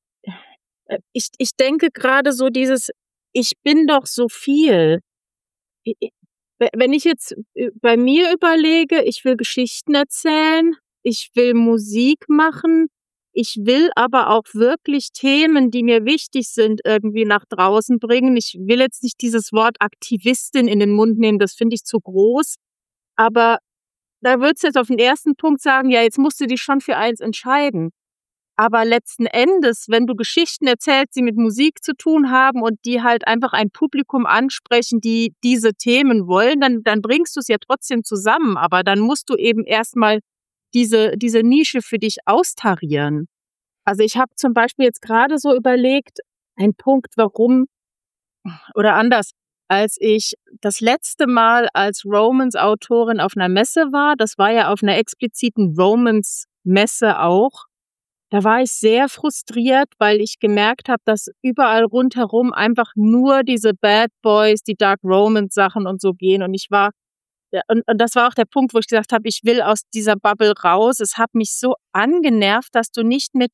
äh, ich, ich denke gerade so dieses, ich bin doch so viel. I- i- we- Wenn ich jetzt äh, bei mir überlege, ich will Geschichten erzählen, ich will Musik machen, ich will aber auch wirklich Themen, die mir wichtig sind, irgendwie nach draußen bringen. Ich will jetzt nicht dieses Wort Aktivistin in den Mund nehmen, das finde ich zu groß. Aber da würdest du jetzt auf den ersten Punkt sagen, ja, jetzt musst du dich schon für eins entscheiden. Aber letzten Endes, wenn du Geschichten erzählst, die mit Musik zu tun haben und die halt einfach ein Publikum ansprechen, die diese Themen wollen, dann, dann bringst du es ja trotzdem zusammen. Aber dann musst du eben erstmal diese, diese Nische für dich austarieren. Also ich habe zum Beispiel jetzt gerade so überlegt, ein Punkt, warum, oder anders, als ich das letzte Mal als Romance-Autorin auf einer Messe war, das war ja auf einer expliziten Romance-Messe auch, da war ich sehr frustriert, weil ich gemerkt habe, dass überall rundherum einfach nur diese Bad Boys, die Dark Romance Sachen und so gehen. Und ich war, ja, und, und das war auch der Punkt, wo ich gesagt habe, ich will aus dieser Bubble raus. Es hat mich so angenervt, dass du nicht mit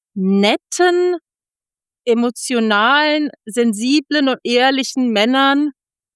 netten, emotionalen, sensiblen und ehrlichen Männern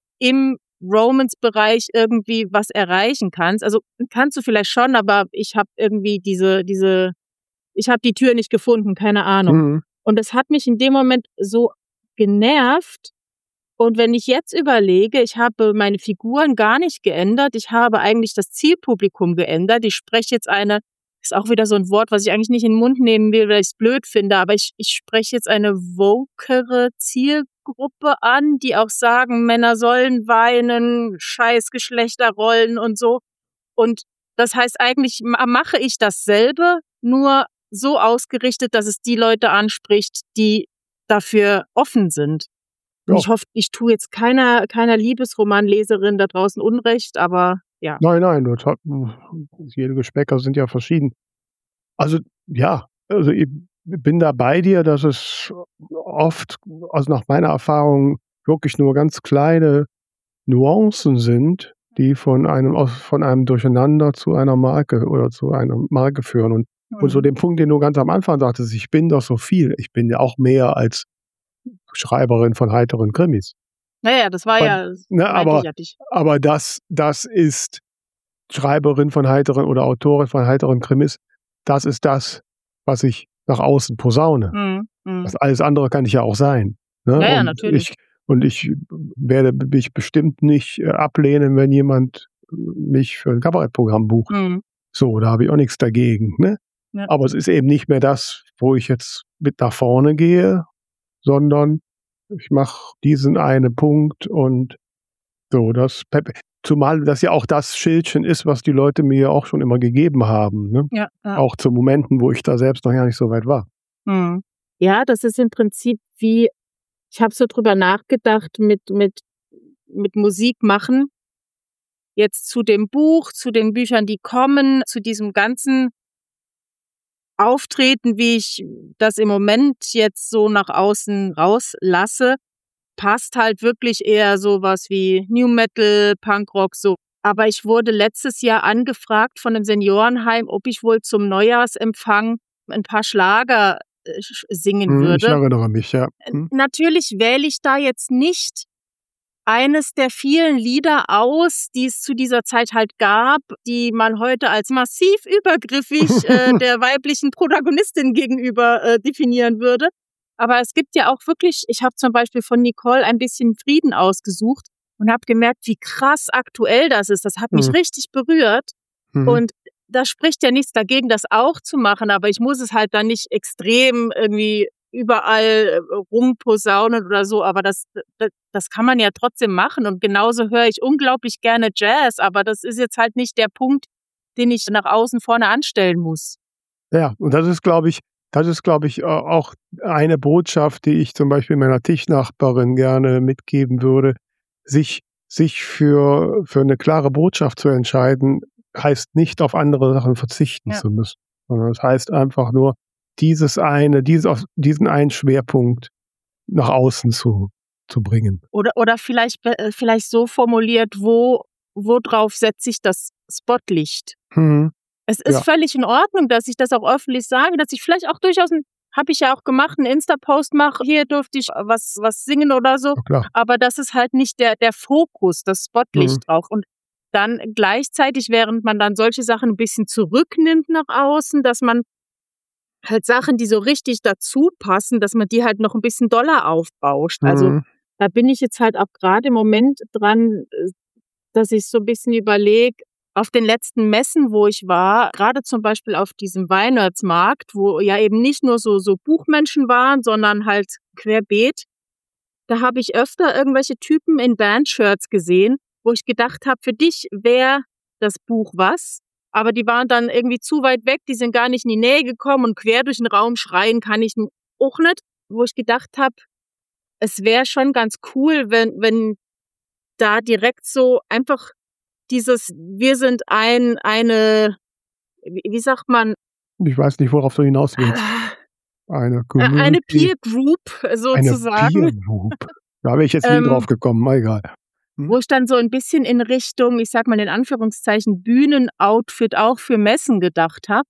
im Romance-Bereich irgendwie was erreichen kannst. Also kannst du vielleicht schon, aber ich habe irgendwie diese, diese Ich habe die Tür nicht gefunden, keine Ahnung. Mhm. Und das hat mich in dem Moment so genervt. Und wenn ich jetzt überlege, ich habe meine Figuren gar nicht geändert, ich habe eigentlich das Zielpublikum geändert. Ich spreche jetzt eine, ist auch wieder so ein Wort, was ich eigentlich nicht in den Mund nehmen will, weil ich es blöd finde, aber ich, ich spreche jetzt eine wokere Zielgruppe an, die auch sagen, Männer sollen weinen, scheiß Geschlechterrollen und so. Und das heißt, eigentlich ma- mache ich dasselbe, nur so ausgerichtet, dass es die Leute anspricht, die dafür offen sind. Und Ja. ich hoffe, ich tue jetzt keiner, keiner Liebesromanleserin da draußen Unrecht, aber ja. Nein, nein, das hat, jede Geschmäcker sind ja verschieden. Also ja, also ich bin da bei dir, dass es oft, also nach meiner Erfahrung, wirklich nur ganz kleine Nuancen sind, die von einem aus von einem Durcheinander zu einer Marke oder zu einer Marke führen. Und und so Mhm. den Punkt, den du ganz am Anfang sagtest, ich bin doch so viel. Ich bin ja auch mehr als Schreiberin von heiteren Krimis. Naja, das war Aber, ja, das ne, meinte aber ich ja dich. aber das das ist Schreiberin von heiteren oder Autorin von heiteren Krimis, das ist das, was ich nach außen posaune. Mhm. Mhm. Das alles andere kann ich ja auch sein, ne? Ja, ja, Und natürlich. ich und ich werde mich bestimmt nicht, äh, ablehnen, wenn jemand mich für 'n Kabarettprogramm bucht. Mhm. So, da habe ich auch nix dagegen, ne? Ja. Aber es ist eben nicht mehr das, wo ich jetzt mit nach vorne gehe, sondern ich mache diesen einen Punkt und so, das pep zumal das ja auch das Schildchen ist, was die Leute mir auch schon immer gegeben haben, ne? Ja, ja. Auch zu Momenten, wo ich da selbst noch gar nicht so weit war. Mhm. Ja, das ist im Prinzip wie, ich habe so drüber nachgedacht mit, mit, mit Musik machen. Jetzt zu dem Buch, zu den Büchern, die kommen, zu diesem ganzen Auftreten, wie ich das im Moment jetzt so nach außen rauslasse, passt halt wirklich eher sowas wie New Metal, Punkrock, so. Aber ich wurde letztes Jahr angefragt von einem Seniorenheim, ob ich wohl zum Neujahrsempfang ein paar Schlager äh, sch- singen Mhm, ich würde. erinnere mich, ja. Äh, Mhm. Natürlich wähle ich da jetzt nicht eines der vielen Lieder aus, die es zu dieser Zeit halt gab, die man heute als massiv übergriffig äh, der weiblichen Protagonistin gegenüber äh, definieren würde. Aber es gibt ja auch wirklich, ich habe zum Beispiel von Nicole ein bisschen Frieden ausgesucht und habe gemerkt, wie krass aktuell das ist. Das hat mich Mhm. richtig berührt. Mhm. Und da spricht ja nichts dagegen, das auch zu machen, aber ich muss es halt dann nicht extrem irgendwie überall äh, rumposaunen oder so, aber das, das, das kann man ja trotzdem machen. Und genauso höre ich unglaublich gerne Jazz, aber das ist jetzt halt nicht der Punkt, den ich nach außen vorne anstellen muss. Ja, und das ist, glaube ich das ist, glaube ich, äh, auch eine Botschaft, die ich zum Beispiel meiner Tischnachbarin gerne mitgeben würde. Sich sich für für 'ne klare Botschaft zu entscheiden, heißt nicht, auf andere Sachen verzichten Ja. zu müssen, sondern es heißt einfach nur, dieses eine, dieses, diesen einen Schwerpunkt nach außen zu, zu bringen. Oder, oder vielleicht, äh, vielleicht so formuliert, wo, worauf setze ich das Spotlicht? Hm. Es ist Ja. völlig in Ordnung, dass ich das auch öffentlich sage, dass ich vielleicht auch durchaus, ein, habe ich ja auch gemacht, einen Insta-Post mache, hier durfte ich was, was singen oder so, Ja, klar. aber das ist halt nicht der, der Fokus, das Spotlicht Mhm. drauf. Und dann gleichzeitig, während man dann solche Sachen ein bisschen zurücknimmt nach außen, dass man halt Sachen, die so richtig dazu passen, dass man die halt noch ein bisschen doller aufbauscht. Also Mhm. da bin ich jetzt halt auch gerade im Moment dran, äh, dass ich so ein bisschen überlege, auf den letzten Messen, wo ich war, gerade zum Beispiel auf diesem Weihnachtsmarkt, wo ja eben nicht nur so, so Buchmenschen waren, sondern halt querbeet, da habe ich öfter irgendwelche Typen in Bandshirts gesehen, wo ich gedacht habe, für dich wäre das Buch was, aber die waren dann irgendwie zu weit weg, die sind gar nicht in die Nähe gekommen und quer durch den Raum schreien kann ich auch nicht, wo ich gedacht habe, es wäre schon ganz cool, wenn, wenn da direkt so einfach dieses, wir sind ein, eine, wie, wie sagt man, Ich weiß nicht, worauf du hinaus willst. Eine äh, Community. eine Peer Group Eine sozusagen, Peer Group. Da wäre ich jetzt nie ähm, drauf gekommen, mal egal. Hm? wo ich dann so ein bisschen in Richtung, ich sag mal in Anführungszeichen, Bühnenoutfit auch für Messen gedacht habe.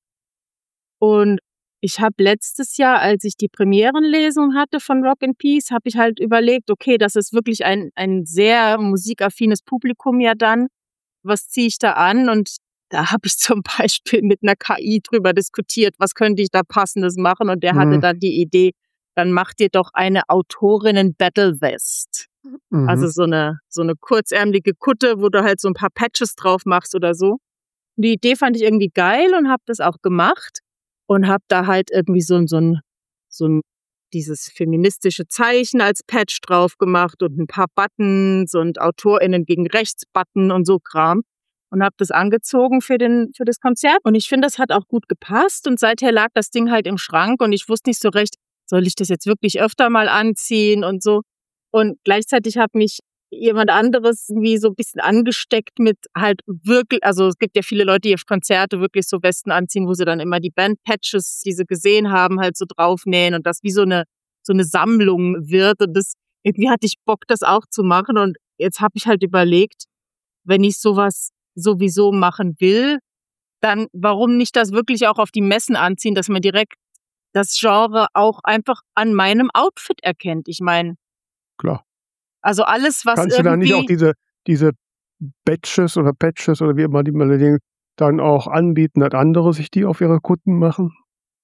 Und ich habe letztes Jahr, als ich die Premierenlesung hatte von Rock and Peace, habe ich halt überlegt, okay, das ist wirklich ein, ein sehr musikaffines Publikum ja dann. Was ziehe ich da an? Und da habe ich zum Beispiel mit einer K I drüber diskutiert, was könnte ich da Passendes machen? Und der hatte Mhm. dann die Idee, dann mach dir doch eine Autorinnen-Battle-Vest. Mhm. Also so eine, so eine kurzärmelige Kutte, wo du halt so ein paar Patches drauf machst oder so. Und die Idee fand ich irgendwie geil und habe das auch gemacht und habe da halt irgendwie so ein, so ein, so ein, dieses feministische Zeichen als Patch drauf gemacht und ein paar Buttons und AutorInnen gegen Rechts-Button und so Kram. Und habe das angezogen für den, für das Konzert. Und ich finde, das hat auch gut gepasst. Und seither lag das Ding halt im Schrank und ich wusste nicht so recht, soll ich das jetzt wirklich öfter mal anziehen und so. Und gleichzeitig hat mich jemand anderes wie so ein bisschen angesteckt mit halt wirklich, also es gibt ja viele Leute, die auf Konzerte wirklich so Westen anziehen, wo sie dann immer die Bandpatches, die sie gesehen haben, halt so draufnähen und das wie so eine, so eine Sammlung wird. Und das, irgendwie hatte ich Bock, das auch zu machen. Und jetzt habe ich halt überlegt, wenn ich sowas sowieso machen will, dann warum nicht das wirklich auch auf die Messen anziehen, dass man direkt das Genre auch einfach an meinem Outfit erkennt. Ich meine, Klar. also alles, was Kannst du dann nicht auch irgendwie, diese, diese Badges oder Patches oder wie immer die man die dann auch anbieten, dass andere sich die auf ihre Kutten machen?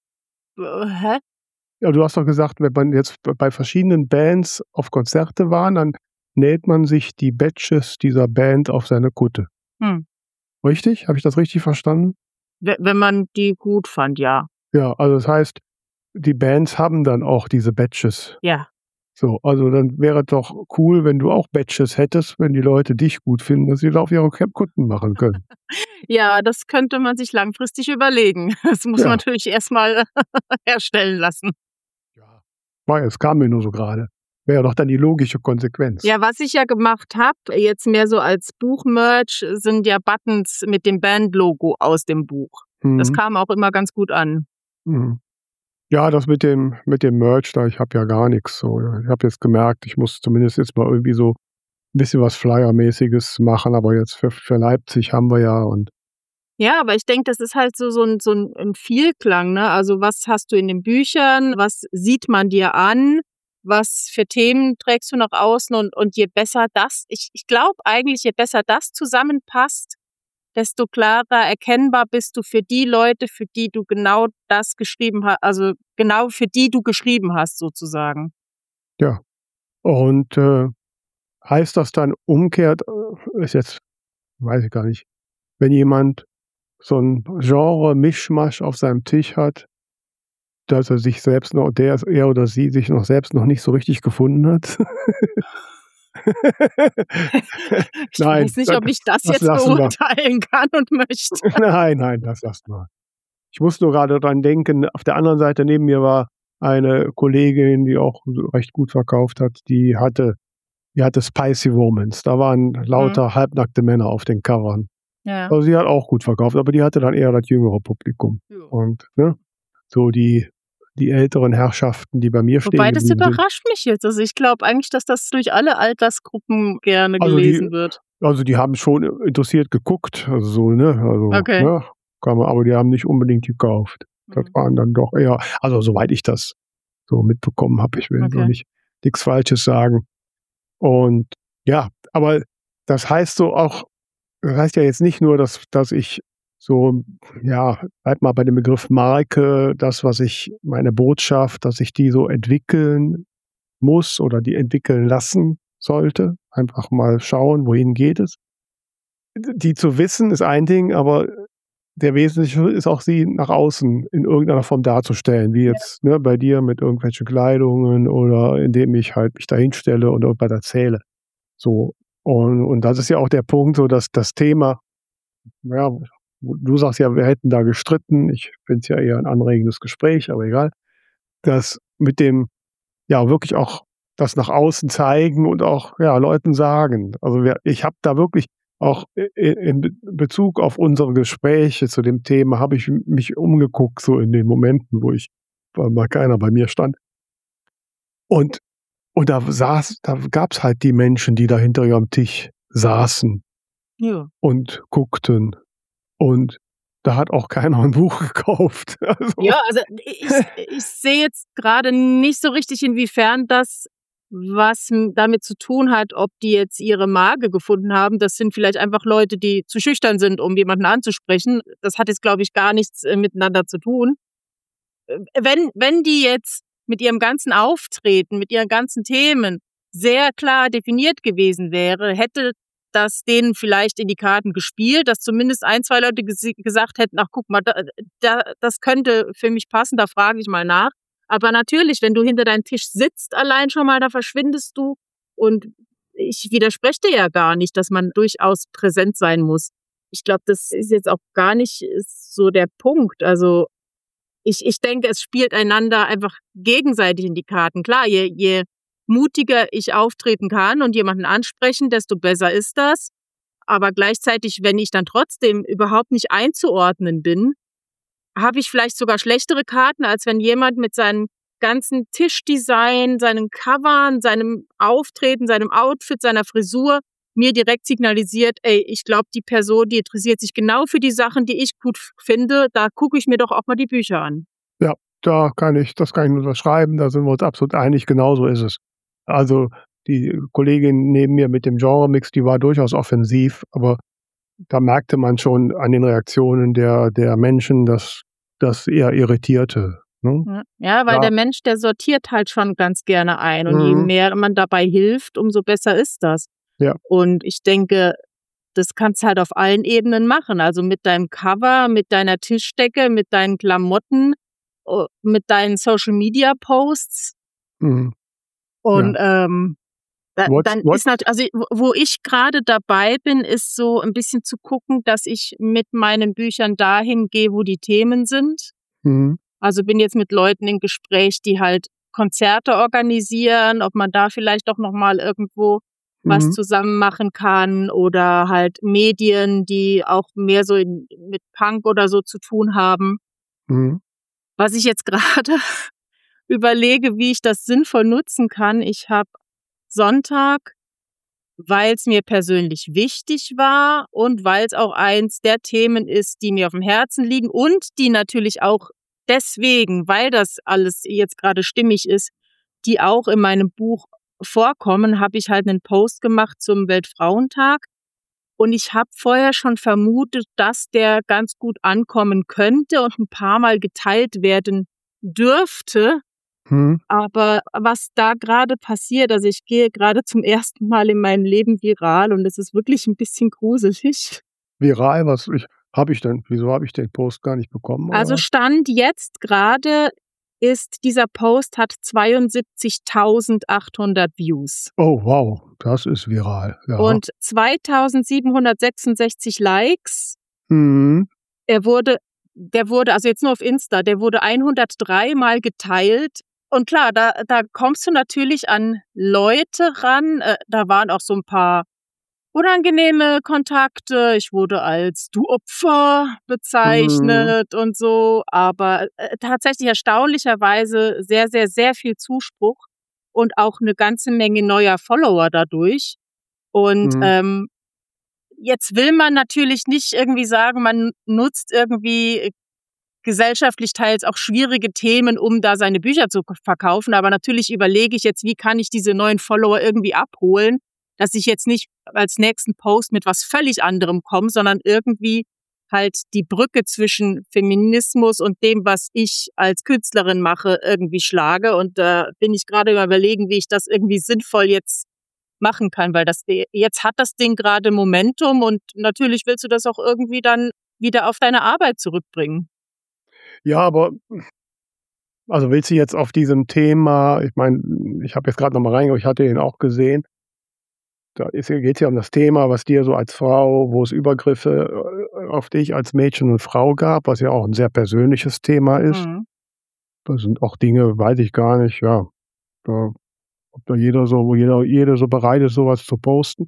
äh, hä? Ja, du hast doch gesagt, wenn man jetzt bei verschiedenen Bands auf Konzerte waren, dann näht man sich die Badges dieser Band auf seine Kutte. Hm. Richtig? Habe ich das richtig verstanden? We- Wenn man die gut fand, ja. Ja, also das heißt, die Bands haben dann auch diese Badges. Ja. So, also dann wäre doch cool, wenn du auch Badges hättest, wenn die Leute dich gut finden, dass sie da auf ihre Kutten machen können. Ja, das könnte man sich langfristig überlegen. Das muss Ja. man natürlich erstmal herstellen lassen. Ja. Weil es kam mir nur so gerade. Wäre doch dann die logische Konsequenz. Ja, was ich ja gemacht habe, jetzt mehr so als Buchmerch, sind ja Buttons mit dem Bandlogo aus dem Buch. Das Mhm. kam auch immer ganz gut an. Mhm. Ja, das mit dem, mit dem Merch da, ich habe ja gar nichts. So. Ich habe jetzt gemerkt, ich muss zumindest jetzt mal irgendwie so ein bisschen was Flyer-mäßiges machen, aber jetzt für, für Leipzig haben wir ja und Ja, aber ich denke, das ist halt so, so, ein, so ein, ein Vielklang, ne? Also was hast du in den Büchern, was sieht man dir an, was für Themen trägst du nach außen und, und je besser das, ich, ich glaube eigentlich, je besser das zusammenpasst, desto klarer erkennbar bist du für die Leute, für die du genau das geschrieben hast, also genau für die du geschrieben hast, sozusagen. ja. Und äh, heißt das dann umgekehrt, äh, ist jetzt, weiß ich gar nicht, wenn jemand so ein Genre-Mischmasch auf seinem Tisch hat, dass er sich selbst noch, der, er oder sie sich noch selbst noch nicht so richtig gefunden hat? Ich Nein, weiß nicht, ob ich das, das jetzt lassen wir. beurteilen kann und möchte. Nein, nein, das lasst mal. Ich muss nur gerade dran denken, auf der anderen Seite neben mir war eine Kollegin, die auch recht gut verkauft hat, die hatte, die hatte Spicy Romance. Da waren lauter halbnackte Männer auf den Covern. Ja. Also sie hat auch gut verkauft, aber die hatte dann eher das jüngere Publikum. Ja. Und ne, so die die älteren Herrschaften, die bei mir stehen Wobei, das geblieben sind. überrascht mich jetzt. Also ich glaube eigentlich, dass das durch alle Altersgruppen gerne Also die, gelesen wird. also die haben schon interessiert geguckt, also so, ne, also, Okay. ne, kann man, aber die haben nicht unbedingt gekauft. Das Mhm. waren dann doch eher, also soweit ich das so mitbekommen habe, ich will Okay. so nicht nichts Falsches sagen. Und ja, aber das heißt so auch, das heißt ja jetzt nicht nur, dass, dass ich so, ja, bleib mal bei dem Begriff Marke, das, was ich, meine Botschaft, dass ich die so entwickeln muss oder die entwickeln lassen sollte. Einfach mal schauen, wohin geht es. Die zu wissen ist ein Ding, aber der wesentliche Schritt ist auch, sie nach außen in irgendeiner Form darzustellen, wie Ja. jetzt, ne, bei dir mit irgendwelchen Kleidungen oder indem ich halt mich da hinstelle und irgendwas erzähle. So. Und, und das ist ja auch der Punkt, so dass das Thema, ja, du sagst ja, wir hätten da gestritten. Ich finde es ja eher ein anregendes Gespräch, aber egal. Das mit dem, ja, wirklich auch das nach außen zeigen und auch, ja, Leuten sagen. Also wir, ich habe da wirklich auch i- i- in Be- Bezug auf unsere Gespräche zu dem Thema, habe ich m- mich umgeguckt, so in den Momenten, wo ich, weil mal keiner bei mir stand. Und, und da saß, da gab es halt die Menschen, die da hinter ihrem Tisch saßen Ja. und guckten. Und da hat auch keiner ein Buch gekauft. Also, Ja, also ich, ich sehe jetzt gerade nicht so richtig, inwiefern das was m- damit zu tun hat, ob die jetzt ihre Marke gefunden haben. Das sind vielleicht einfach Leute, die zu schüchtern sind, um jemanden anzusprechen. Das hat jetzt, glaube ich, gar nichts äh, miteinander zu tun. Äh, Wenn, wenn die jetzt mit ihrem ganzen Auftreten, mit ihren ganzen Themen sehr klar definiert gewesen wäre, hätte das denen vielleicht in die Karten gespielt, dass zumindest ein, zwei Leute gesi- gesagt hätten, ach guck mal, da, da, das könnte für mich passen, da frage ich mal nach. Aber natürlich, wenn du hinter deinem Tisch sitzt allein schon mal, da verschwindest du. Und ich widerspreche dir ja gar nicht, dass man durchaus präsent sein muss. Ich glaube, das ist jetzt auch gar nicht so der Punkt. Also ich, ich denke, es spielt einander einfach gegenseitig in die Karten. Klar, je, je mutiger ich auftreten kann und jemanden ansprechen, desto besser ist das. Aber gleichzeitig, wenn ich dann trotzdem überhaupt nicht einzuordnen bin, habe ich vielleicht sogar schlechtere Karten, als wenn jemand mit seinem ganzen Tischdesign, seinen Covern, seinem Auftreten, seinem Outfit, seiner Frisur mir direkt signalisiert, ey, ich glaube, die Person, die interessiert sich genau für die Sachen, die ich gut f- finde, da gucke ich mir doch auch mal die Bücher an. ja, da kann ich, das kann ich nur unterschreiben, da sind wir uns absolut einig, genau so ist es. Also die Kollegin neben mir mit dem Genre-Mix, die war durchaus offensiv, aber da merkte man schon an den Reaktionen der, der Menschen, dass das eher irritierte. Ne? Ja, Ja, weil Ja. der Mensch, der sortiert halt schon ganz gerne ein. Und je Mhm. mehr man dabei hilft, umso besser ist das. Ja. Und ich denke, das kannst du halt auf allen Ebenen machen. Also mit deinem Cover, mit deiner Tischdecke, mit deinen Klamotten, oh, mit deinen Social Media Posts. Mhm. Und ähm, da, What- dann what- ist natürlich, also wo- wo ich gerade dabei bin, ist so ein bisschen zu gucken, dass ich mit meinen Büchern dahin gehe, wo die Themen sind. Mhm. Also bin jetzt mit Leuten im Gespräch, die halt Konzerte organisieren, ob man da vielleicht doch noch mal irgendwo was Mhm. zusammen machen kann oder halt Medien, die auch mehr so in, mit Punk oder so zu tun haben. Mhm. Was ich jetzt gerade überlege, wie ich das sinnvoll nutzen kann. Ich habe Sonntag, weil es mir persönlich wichtig war und weil es auch eins der Themen ist, die mir auf dem Herzen liegen und die natürlich auch deswegen, weil das alles jetzt gerade stimmig ist, die auch in meinem Buch vorkommen, habe ich halt einen Post gemacht zum Weltfrauentag. Und ich habe vorher schon vermutet, dass der ganz gut ankommen könnte und ein paar Mal geteilt werden dürfte. Mhm. Aber was da gerade passiert, also ich gehe gerade zum ersten Mal in meinem Leben viral und es ist wirklich ein bisschen gruselig. Viral, was ich, habe ich denn, wieso habe ich den Post gar nicht bekommen? Also oder? Stand jetzt gerade ist, dieser Post hat zweiundsiebzigtausendachthundert Views Oh, wow, das ist viral. Ja. und zweitausendsiebenhundertsechsundsechzig Likes. Mhm. Er wurde, der wurde, also jetzt nur auf Insta, der wurde hundertdrei Mal geteilt. Und klar, da, da kommst du natürlich an Leute ran. Äh, da waren auch so ein paar unangenehme Kontakte. Ich wurde als du Opfer Mhm. bezeichnet und so. Aber äh, tatsächlich erstaunlicherweise sehr, sehr, sehr viel Zuspruch und auch eine ganze Menge neuer Follower dadurch. Und Mhm. ähm, jetzt will man natürlich nicht irgendwie sagen, man nutzt irgendwie gesellschaftlich teils auch schwierige Themen, um da seine Bücher zu k- verkaufen. Aber natürlich überlege ich jetzt, wie kann ich diese neuen Follower irgendwie abholen, dass ich jetzt nicht als nächsten Post mit was völlig anderem komme, sondern irgendwie halt die Brücke zwischen Feminismus und dem, was ich als Künstlerin mache, irgendwie schlage. Und da bin ich gerade überlegen, wie ich das irgendwie sinnvoll jetzt machen kann, weil das jetzt hat das Ding gerade Momentum und natürlich willst du das auch irgendwie dann wieder auf deine Arbeit zurückbringen. Ja, aber also willst du jetzt auf diesem Thema, ich meine, ich habe jetzt gerade noch mal reingeguckt, ich hatte ihn auch gesehen. Da ist ja geht's ja um das Thema, was dir so als Frau, wo es Übergriffe äh, auf dich als Mädchen und Frau gab, was ja auch ein sehr persönliches Thema ist. Mhm. Da sind auch Dinge, weiß ich gar nicht, ja, da ob da jeder so wo jeder jede so bereit ist, so was zu posten.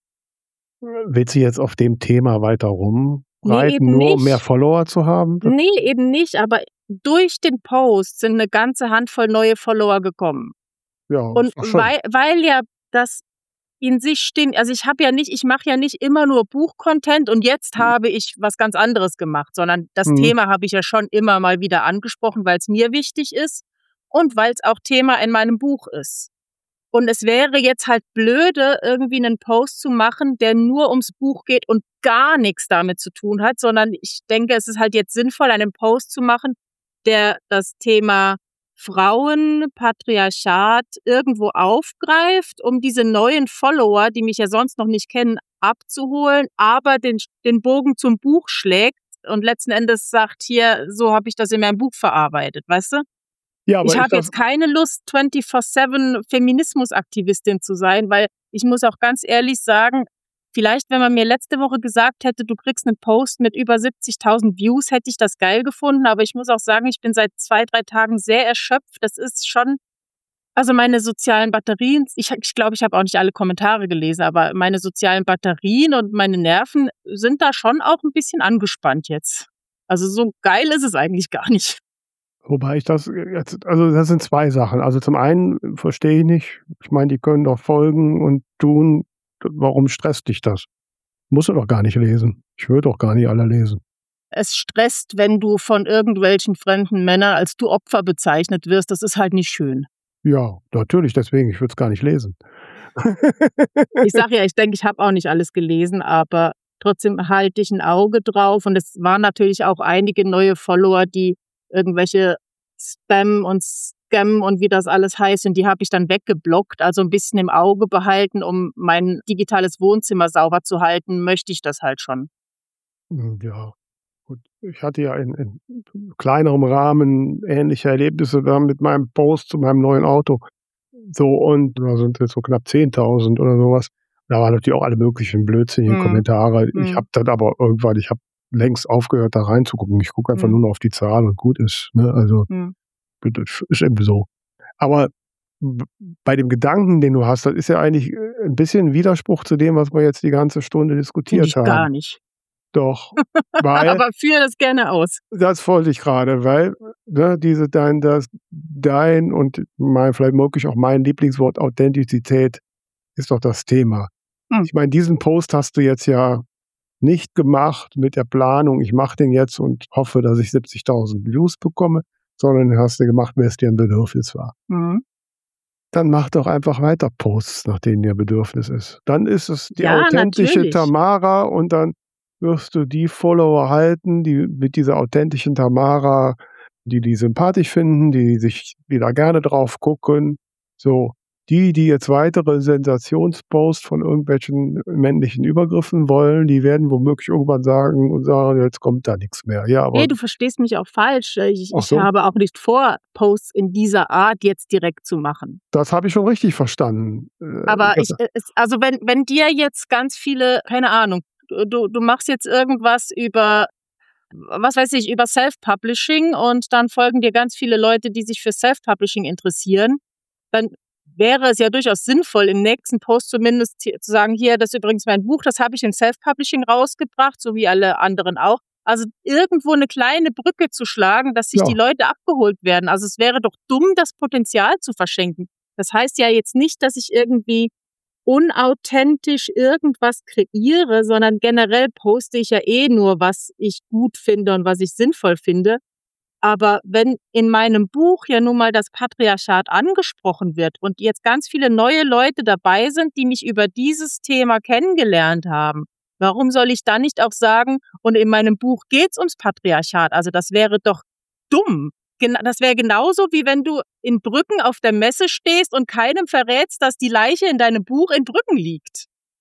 Willst du jetzt auf dem Thema weiter Nee, rumreiten, eben nur um mehr nicht. Follower zu haben? Das Nee, eben nicht, aber durch den Post sind eine ganze Handvoll neue Follower gekommen. ja, Und ist doch schön. weil weil ja das in sich stehen, also ich habe ja nicht ich mache ja nicht immer nur Buchcontent und jetzt habe ich was ganz anderes gemacht, sondern das Mhm. Thema habe ich ja schon immer mal wieder angesprochen, weil es mir wichtig ist und weil es auch Thema in meinem Buch ist. Und es wäre jetzt halt blöde, irgendwie einen Post zu machen, der nur ums Buch geht und gar nichts damit zu tun hat, sondern ich denke, es ist halt jetzt sinnvoll, einen Post zu machen, der das Thema Frauen, Patriarchat irgendwo aufgreift, um diese neuen Follower, die mich ja sonst noch nicht kennen, abzuholen, aber den, den Bogen zum Buch schlägt und letzten Endes sagt, hier, so habe ich das in meinem Buch verarbeitet, weißt du? Ja, aber Ich ist habe das jetzt keine Lust, vierundzwanzig sieben Feminismusaktivistin zu sein, weil ich muss auch ganz ehrlich sagen, vielleicht, wenn man mir letzte Woche gesagt hätte, du kriegst einen Post mit über siebzigtausend Views, hätte ich das geil gefunden. Aber ich muss auch sagen, ich bin seit zwei, drei Tagen sehr erschöpft. Das ist schon, also meine sozialen Batterien, ich, ich glaube, ich habe auch nicht alle Kommentare gelesen, aber meine sozialen Batterien und meine Nerven sind da schon auch ein bisschen angespannt jetzt. Also so geil ist es eigentlich gar nicht. Wobei ich das jetzt also das sind zwei Sachen. Also, zum einen verstehe ich nicht, ich meine, die können doch folgen und tun. Warum stresst dich das? Musst du doch gar nicht lesen. Ich würde doch gar nicht alle lesen. Es stresst, wenn du von irgendwelchen fremden Männern als du Opfer bezeichnet wirst. Das ist halt nicht schön. Ja, natürlich, deswegen, ich würde es gar nicht lesen. Ich sage ja, ich denke, ich habe auch nicht alles gelesen, aber trotzdem halte ich ein Auge drauf. Und es waren natürlich auch einige neue Follower, die irgendwelche Spam und Scam und wie das alles heißt, und die habe ich dann weggeblockt. Also ein bisschen im Auge behalten, um mein digitales Wohnzimmer sauber zu halten, möchte ich das halt schon. Hm, ja, gut. Ich hatte ja in in kleinerem Rahmen ähnliche Erlebnisse da mit meinem Post zu meinem neuen Auto. So, und da sind jetzt so knapp zehntausend oder so was. Da waren natürlich auch alle möglichen blödsinnigen Mhm. Kommentare. Ich Mhm. habe dann aber irgendwann ich habe längst aufgehört, da reinzugucken. Ich gucke einfach Mhm. nur noch auf die Zahl und gut ist, ne? Also, Mhm. das ist eben so. Aber b bei dem Gedanken, den du hast, das ist ja eigentlich, äh, 'n bisschen 'n Widerspruch zu dem, was wir jetzt die ganze Stunde Finde diskutiert ich gar haben. nicht. Doch, weil Aber führe das gerne aus. das wollte ich grade, weil, ne, diese dein das dein und mein vielleicht wirklich auch mein Lieblingswort Authentizität ist doch das Thema. Hm. Ich meine, diesen Post hast du jetzt ja nicht gemacht mit der Planung, ich mache den jetzt und hoffe, dass ich siebzigtausend Views bekomme, sondern den hast du gemacht, weil es dir 'n Bedürfnis war. Mhm. Dann mach doch einfach weiter Posts, nach denen dir Bedürfnis ist. Dann ist es die Ja, authentische natürlich. Tamara und dann wirst du die Follower halten, die mit dieser authentischen Tamara, die die sympathisch finden, die sich die da gerne drauf gucken. So, die, die jetzt weitere Sensationsposts von irgendwelchen männlichen Übergriffen wollen, die werden womöglich irgendwann sagen und sagen: „Jetzt kommt da nix mehr." Ja, aber Ne, du verstehst mich auch falsch. Äh, ich ach ich so, habe auch nicht vor, Posts in dieser Art jetzt direkt zu machen. das habe ich schon richtig verstanden. Äh, Aber das ich äh, es also wenn wenn dir jetzt ganz viele, keine Ahnung, du du machst jetzt irgendwas über, was weiß ich, über Self-Publishing und dann folgen dir ganz viele Leute, die sich für Self-Publishing interessieren, dann wäre es ja durchaus sinnvoll, im nächsten Post zumindest zu sagen, hier, das ist übrigens mein Buch, das habe ich in Self-Publishing rausgebracht, so wie alle anderen auch. Also irgendwo eine kleine Brücke zu schlagen, dass sich Ja. die Leute abgeholt werden. Also es wäre doch dumm, das Potenzial zu verschenken. Das heißt ja jetzt nicht, dass ich irgendwie unauthentisch irgendwas kreiere, sondern generell poste ich ja eh nur, was ich gut finde und was ich sinnvoll finde. Aber wenn in meinem Buch ja nun mal das Patriarchat angesprochen wird und jetzt ganz viele neue Leute dabei sind, die mich über dieses Thema kennengelernt haben, warum soll ich dann nicht auch sagen, und in meinem Buch geht's ums Patriarchat? Also das wäre doch dumm. Das wäre genauso, wie wenn du in Brücken auf der Messe stehst und keinem verrätst, dass die Leiche in deinem Buch in Brücken liegt.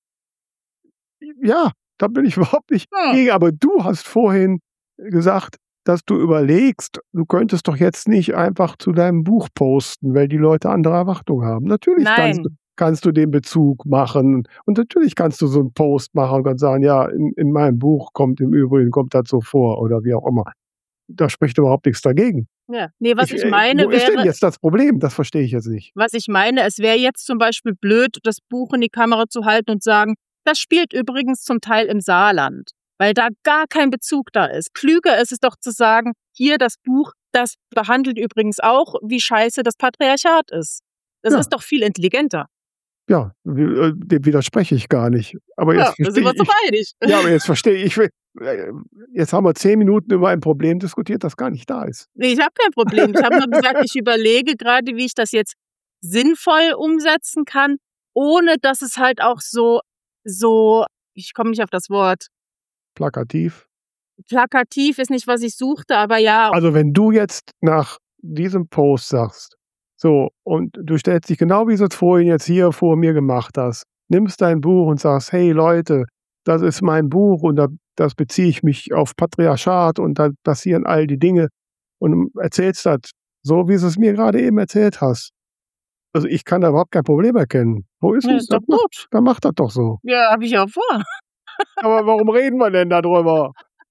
Ja, da bin ich überhaupt nicht Hm. gegen. Aber du hast vorhin gesagt, dass du überlegst, du könntest doch jetzt nicht einfach zu deinem Buch posten, weil die Leute andere Erwartungen haben. Natürlich kannst du, Nein. kannst du den Bezug machen und natürlich kannst du so einen Post machen und dann sagen, ja, in, in meinem Buch kommt im Übrigen, kommt das so vor oder wie auch immer. Da spricht überhaupt nichts dagegen. Ja. Nee, was Ich, ich äh, meine wo ist denn wäre, jetzt das Problem? Das verstehe ich jetzt nicht. was ich meine, es wäre jetzt zum Beispiel blöd, das Buch in die Kamera zu halten und sagen, das spielt übrigens zum Teil im Saarland, weil da gar kein Bezug da ist. Klüger ist es doch zu sagen, hier das Buch, das behandelt übrigens auch, wie scheiße das Patriarchat ist. Das Ja. ist doch viel intelligenter. Ja, wie- äh, dem widerspreche ich gar nicht. Aber Ja, jetzt da sind wir verstehe uns doch ich, einig. ja, aber jetzt verstehe ich, äh, jetzt haben wir zehn Minuten über ein Problem diskutiert, das gar nicht da ist. Nee, ich habe kein Problem. Ich habe nur gesagt, ich überlege gerade, wie ich das jetzt sinnvoll umsetzen kann, ohne dass es halt auch so, so, ich komme nicht auf das Wort, Plakativ. plakativ ist nicht, was ich suchte, aber ja, Also wenn du jetzt nach diesem Post sagst, so, und du stellst dich genau wie du es vorhin jetzt hier vor mir gemacht hast, nimmst dein Buch und sagst, hey Leute, das ist mein Buch und da, das beziehe ich mich auf Patriarchat und da passieren all die Dinge und erzählst das so, wie du es mir gerade eben erzählt hast. Also ich kann da überhaupt kein Problem erkennen. Wo ist ja, es? ist doch Dann mach, gut. dann mach das doch so. Ja, habe ich auch vor. Aber warum reden wir denn darüber?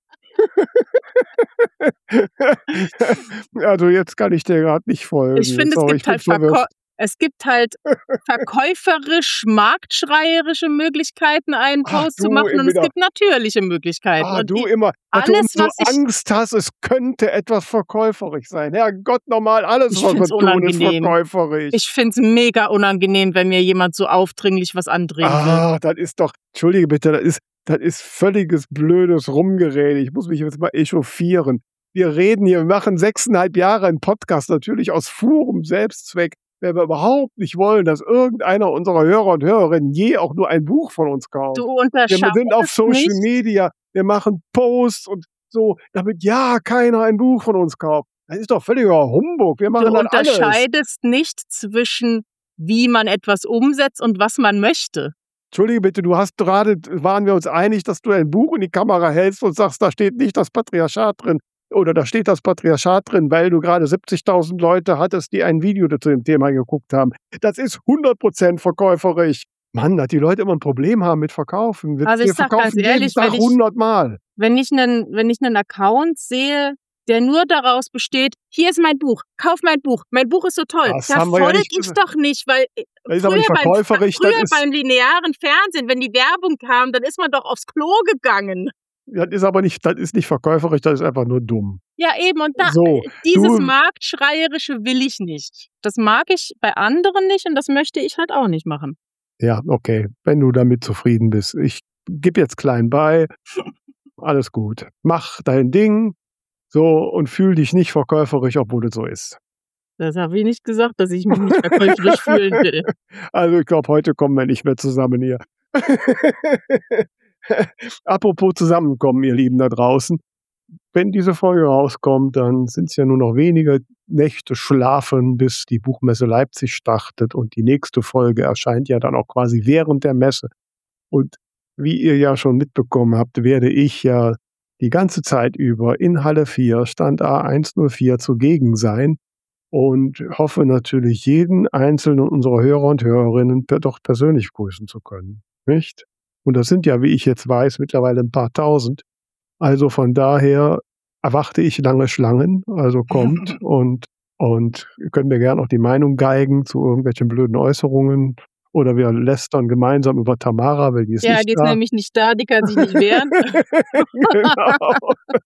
Also jetzt kann ich dir gerade nicht folgen. Ich finde, es Sorry, gibt ich bin halt Verkäu verwirrt. es gibt halt verkäuferisch marktschreierische Möglichkeiten, einen Ach Post zu du machen, und es wieder. gibt natürliche Möglichkeiten. Ah, Und du die, immer, dass du alles, umso was ich, Angst hast, es könnte etwas verkäuferisch sein. Herrgott, normal, alles, ich was finde es wir tun, ist unangenehm. verkäuferisch. Ich finde es mega unangenehm, wenn mir jemand so aufdringlich was andrehen will. Ah, das ist doch, entschuldige bitte, das ist, das ist völliges blödes Rumgerede. Ich muss mich jetzt mal echauffieren. Wir reden hier, wir machen sechseinhalb Jahre einen Podcast, natürlich aus purem Selbstzweck, weil wir überhaupt nicht wollen, dass irgendeiner unserer Hörer und Hörerinnen je auch nur ein Buch von uns kauft. Du Wir sind auf unterscheidest Social nicht, Media, wir machen Posts und so, damit ja keiner ein Buch von uns kauft. Das ist doch völliger Humbug. Wir du machen das alles. unterscheidest nicht zwischen, wie man etwas umsetzt und was man möchte. Entschuldige bitte, du hast gerade, waren wir uns einig, dass du ein Buch in die Kamera hältst und sagst, da steht nicht das Patriarchat drin. Oder da steht das Patriarchat drin, weil du gerade siebzigtausend Leute hattest, die ein Video zu dem Thema geguckt haben. Das ist hundert Prozent verkäuferisch. Mann, dass die Leute immer ein Problem haben mit Verkaufen. Wir, Also ich wir sag ganz verkaufen jeden ehrlich, Tag wenn ich, hundert Mal. wenn ich einen, wenn ich einen Account sehe, der nur daraus besteht, hier ist mein Buch, kauf mein Buch, mein Buch ist so toll. Das Da haben wir ja folge nicht ich gesagt. doch nicht, weil äh, Das ist aber früher, nicht beim, verkäuferisch. Das früher ist, beim linearen Fernsehen, wenn die Werbung kam, dann ist man doch aufs Klo gegangen. das ist aber nicht, das ist nicht verkäuferisch, das ist einfach nur dumm. Ja, eben, und da, So, äh, dieses du, Marktschreierische will ich nicht. Das mag ich bei anderen nicht und das möchte ich halt auch nicht machen. ja, okay, wenn du damit zufrieden bist. Ich gebe jetzt klein bei, alles gut. Mach dein Ding, so, und fühl dich nicht verkäuferisch, obwohl es so ist. Das habe ich nicht gesagt, dass ich mich nicht verkäuferisch fühlen will. Also ich glaube, heute kommen wir nicht mehr zusammen hier. Apropos zusammenkommen, ihr Lieben da draußen. Wenn diese Folge rauskommt, dann sind es ja nur noch wenige Nächte schlafen, bis die Buchmesse Leipzig startet und die nächste Folge erscheint ja dann auch quasi während der Messe. Und wie ihr ja schon mitbekommen habt, werde ich ja die ganze Zeit über in Halle vier, Stand A hundertvier zugegen sein und hoffe natürlich, jeden einzelnen unserer Hörer und Hörerinnen per- doch persönlich grüßen zu können. Nicht? Und das sind ja, wie ich jetzt weiß, mittlerweile ein paar tausend. Also von daher erwarte ich lange Schlangen, also kommt und Und ihr könnt mir gerne auch die Meinung geigen zu irgendwelchen blöden Äußerungen. Oder wir lästern gemeinsam über Tamara, weil die ist Ja, nicht die ist da. nämlich nicht da, die kann sich nicht wehren. Genau.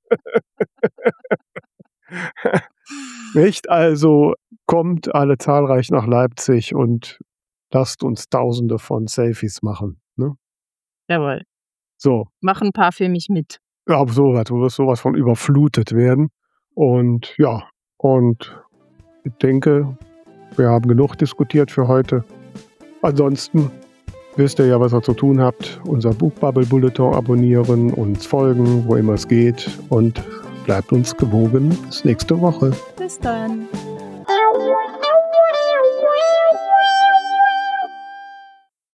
Nicht? Also kommt alle zahlreich nach Leipzig und lasst uns Tausende von Selfies machen. Ne? Jawohl. So, Mach ein paar für mich mit. ja, sowas, du wirst sowas von überflutet werden. Und ja, und ich denke, wir haben genug diskutiert für heute. Ansonsten wisst ihr ja, was ihr zu tun habt. Unser Buchbubble-Bulletin abonnieren, uns folgen, wo immer es geht. Und bleibt uns gewogen. Bis nächste Woche. Bis dann. Thank you.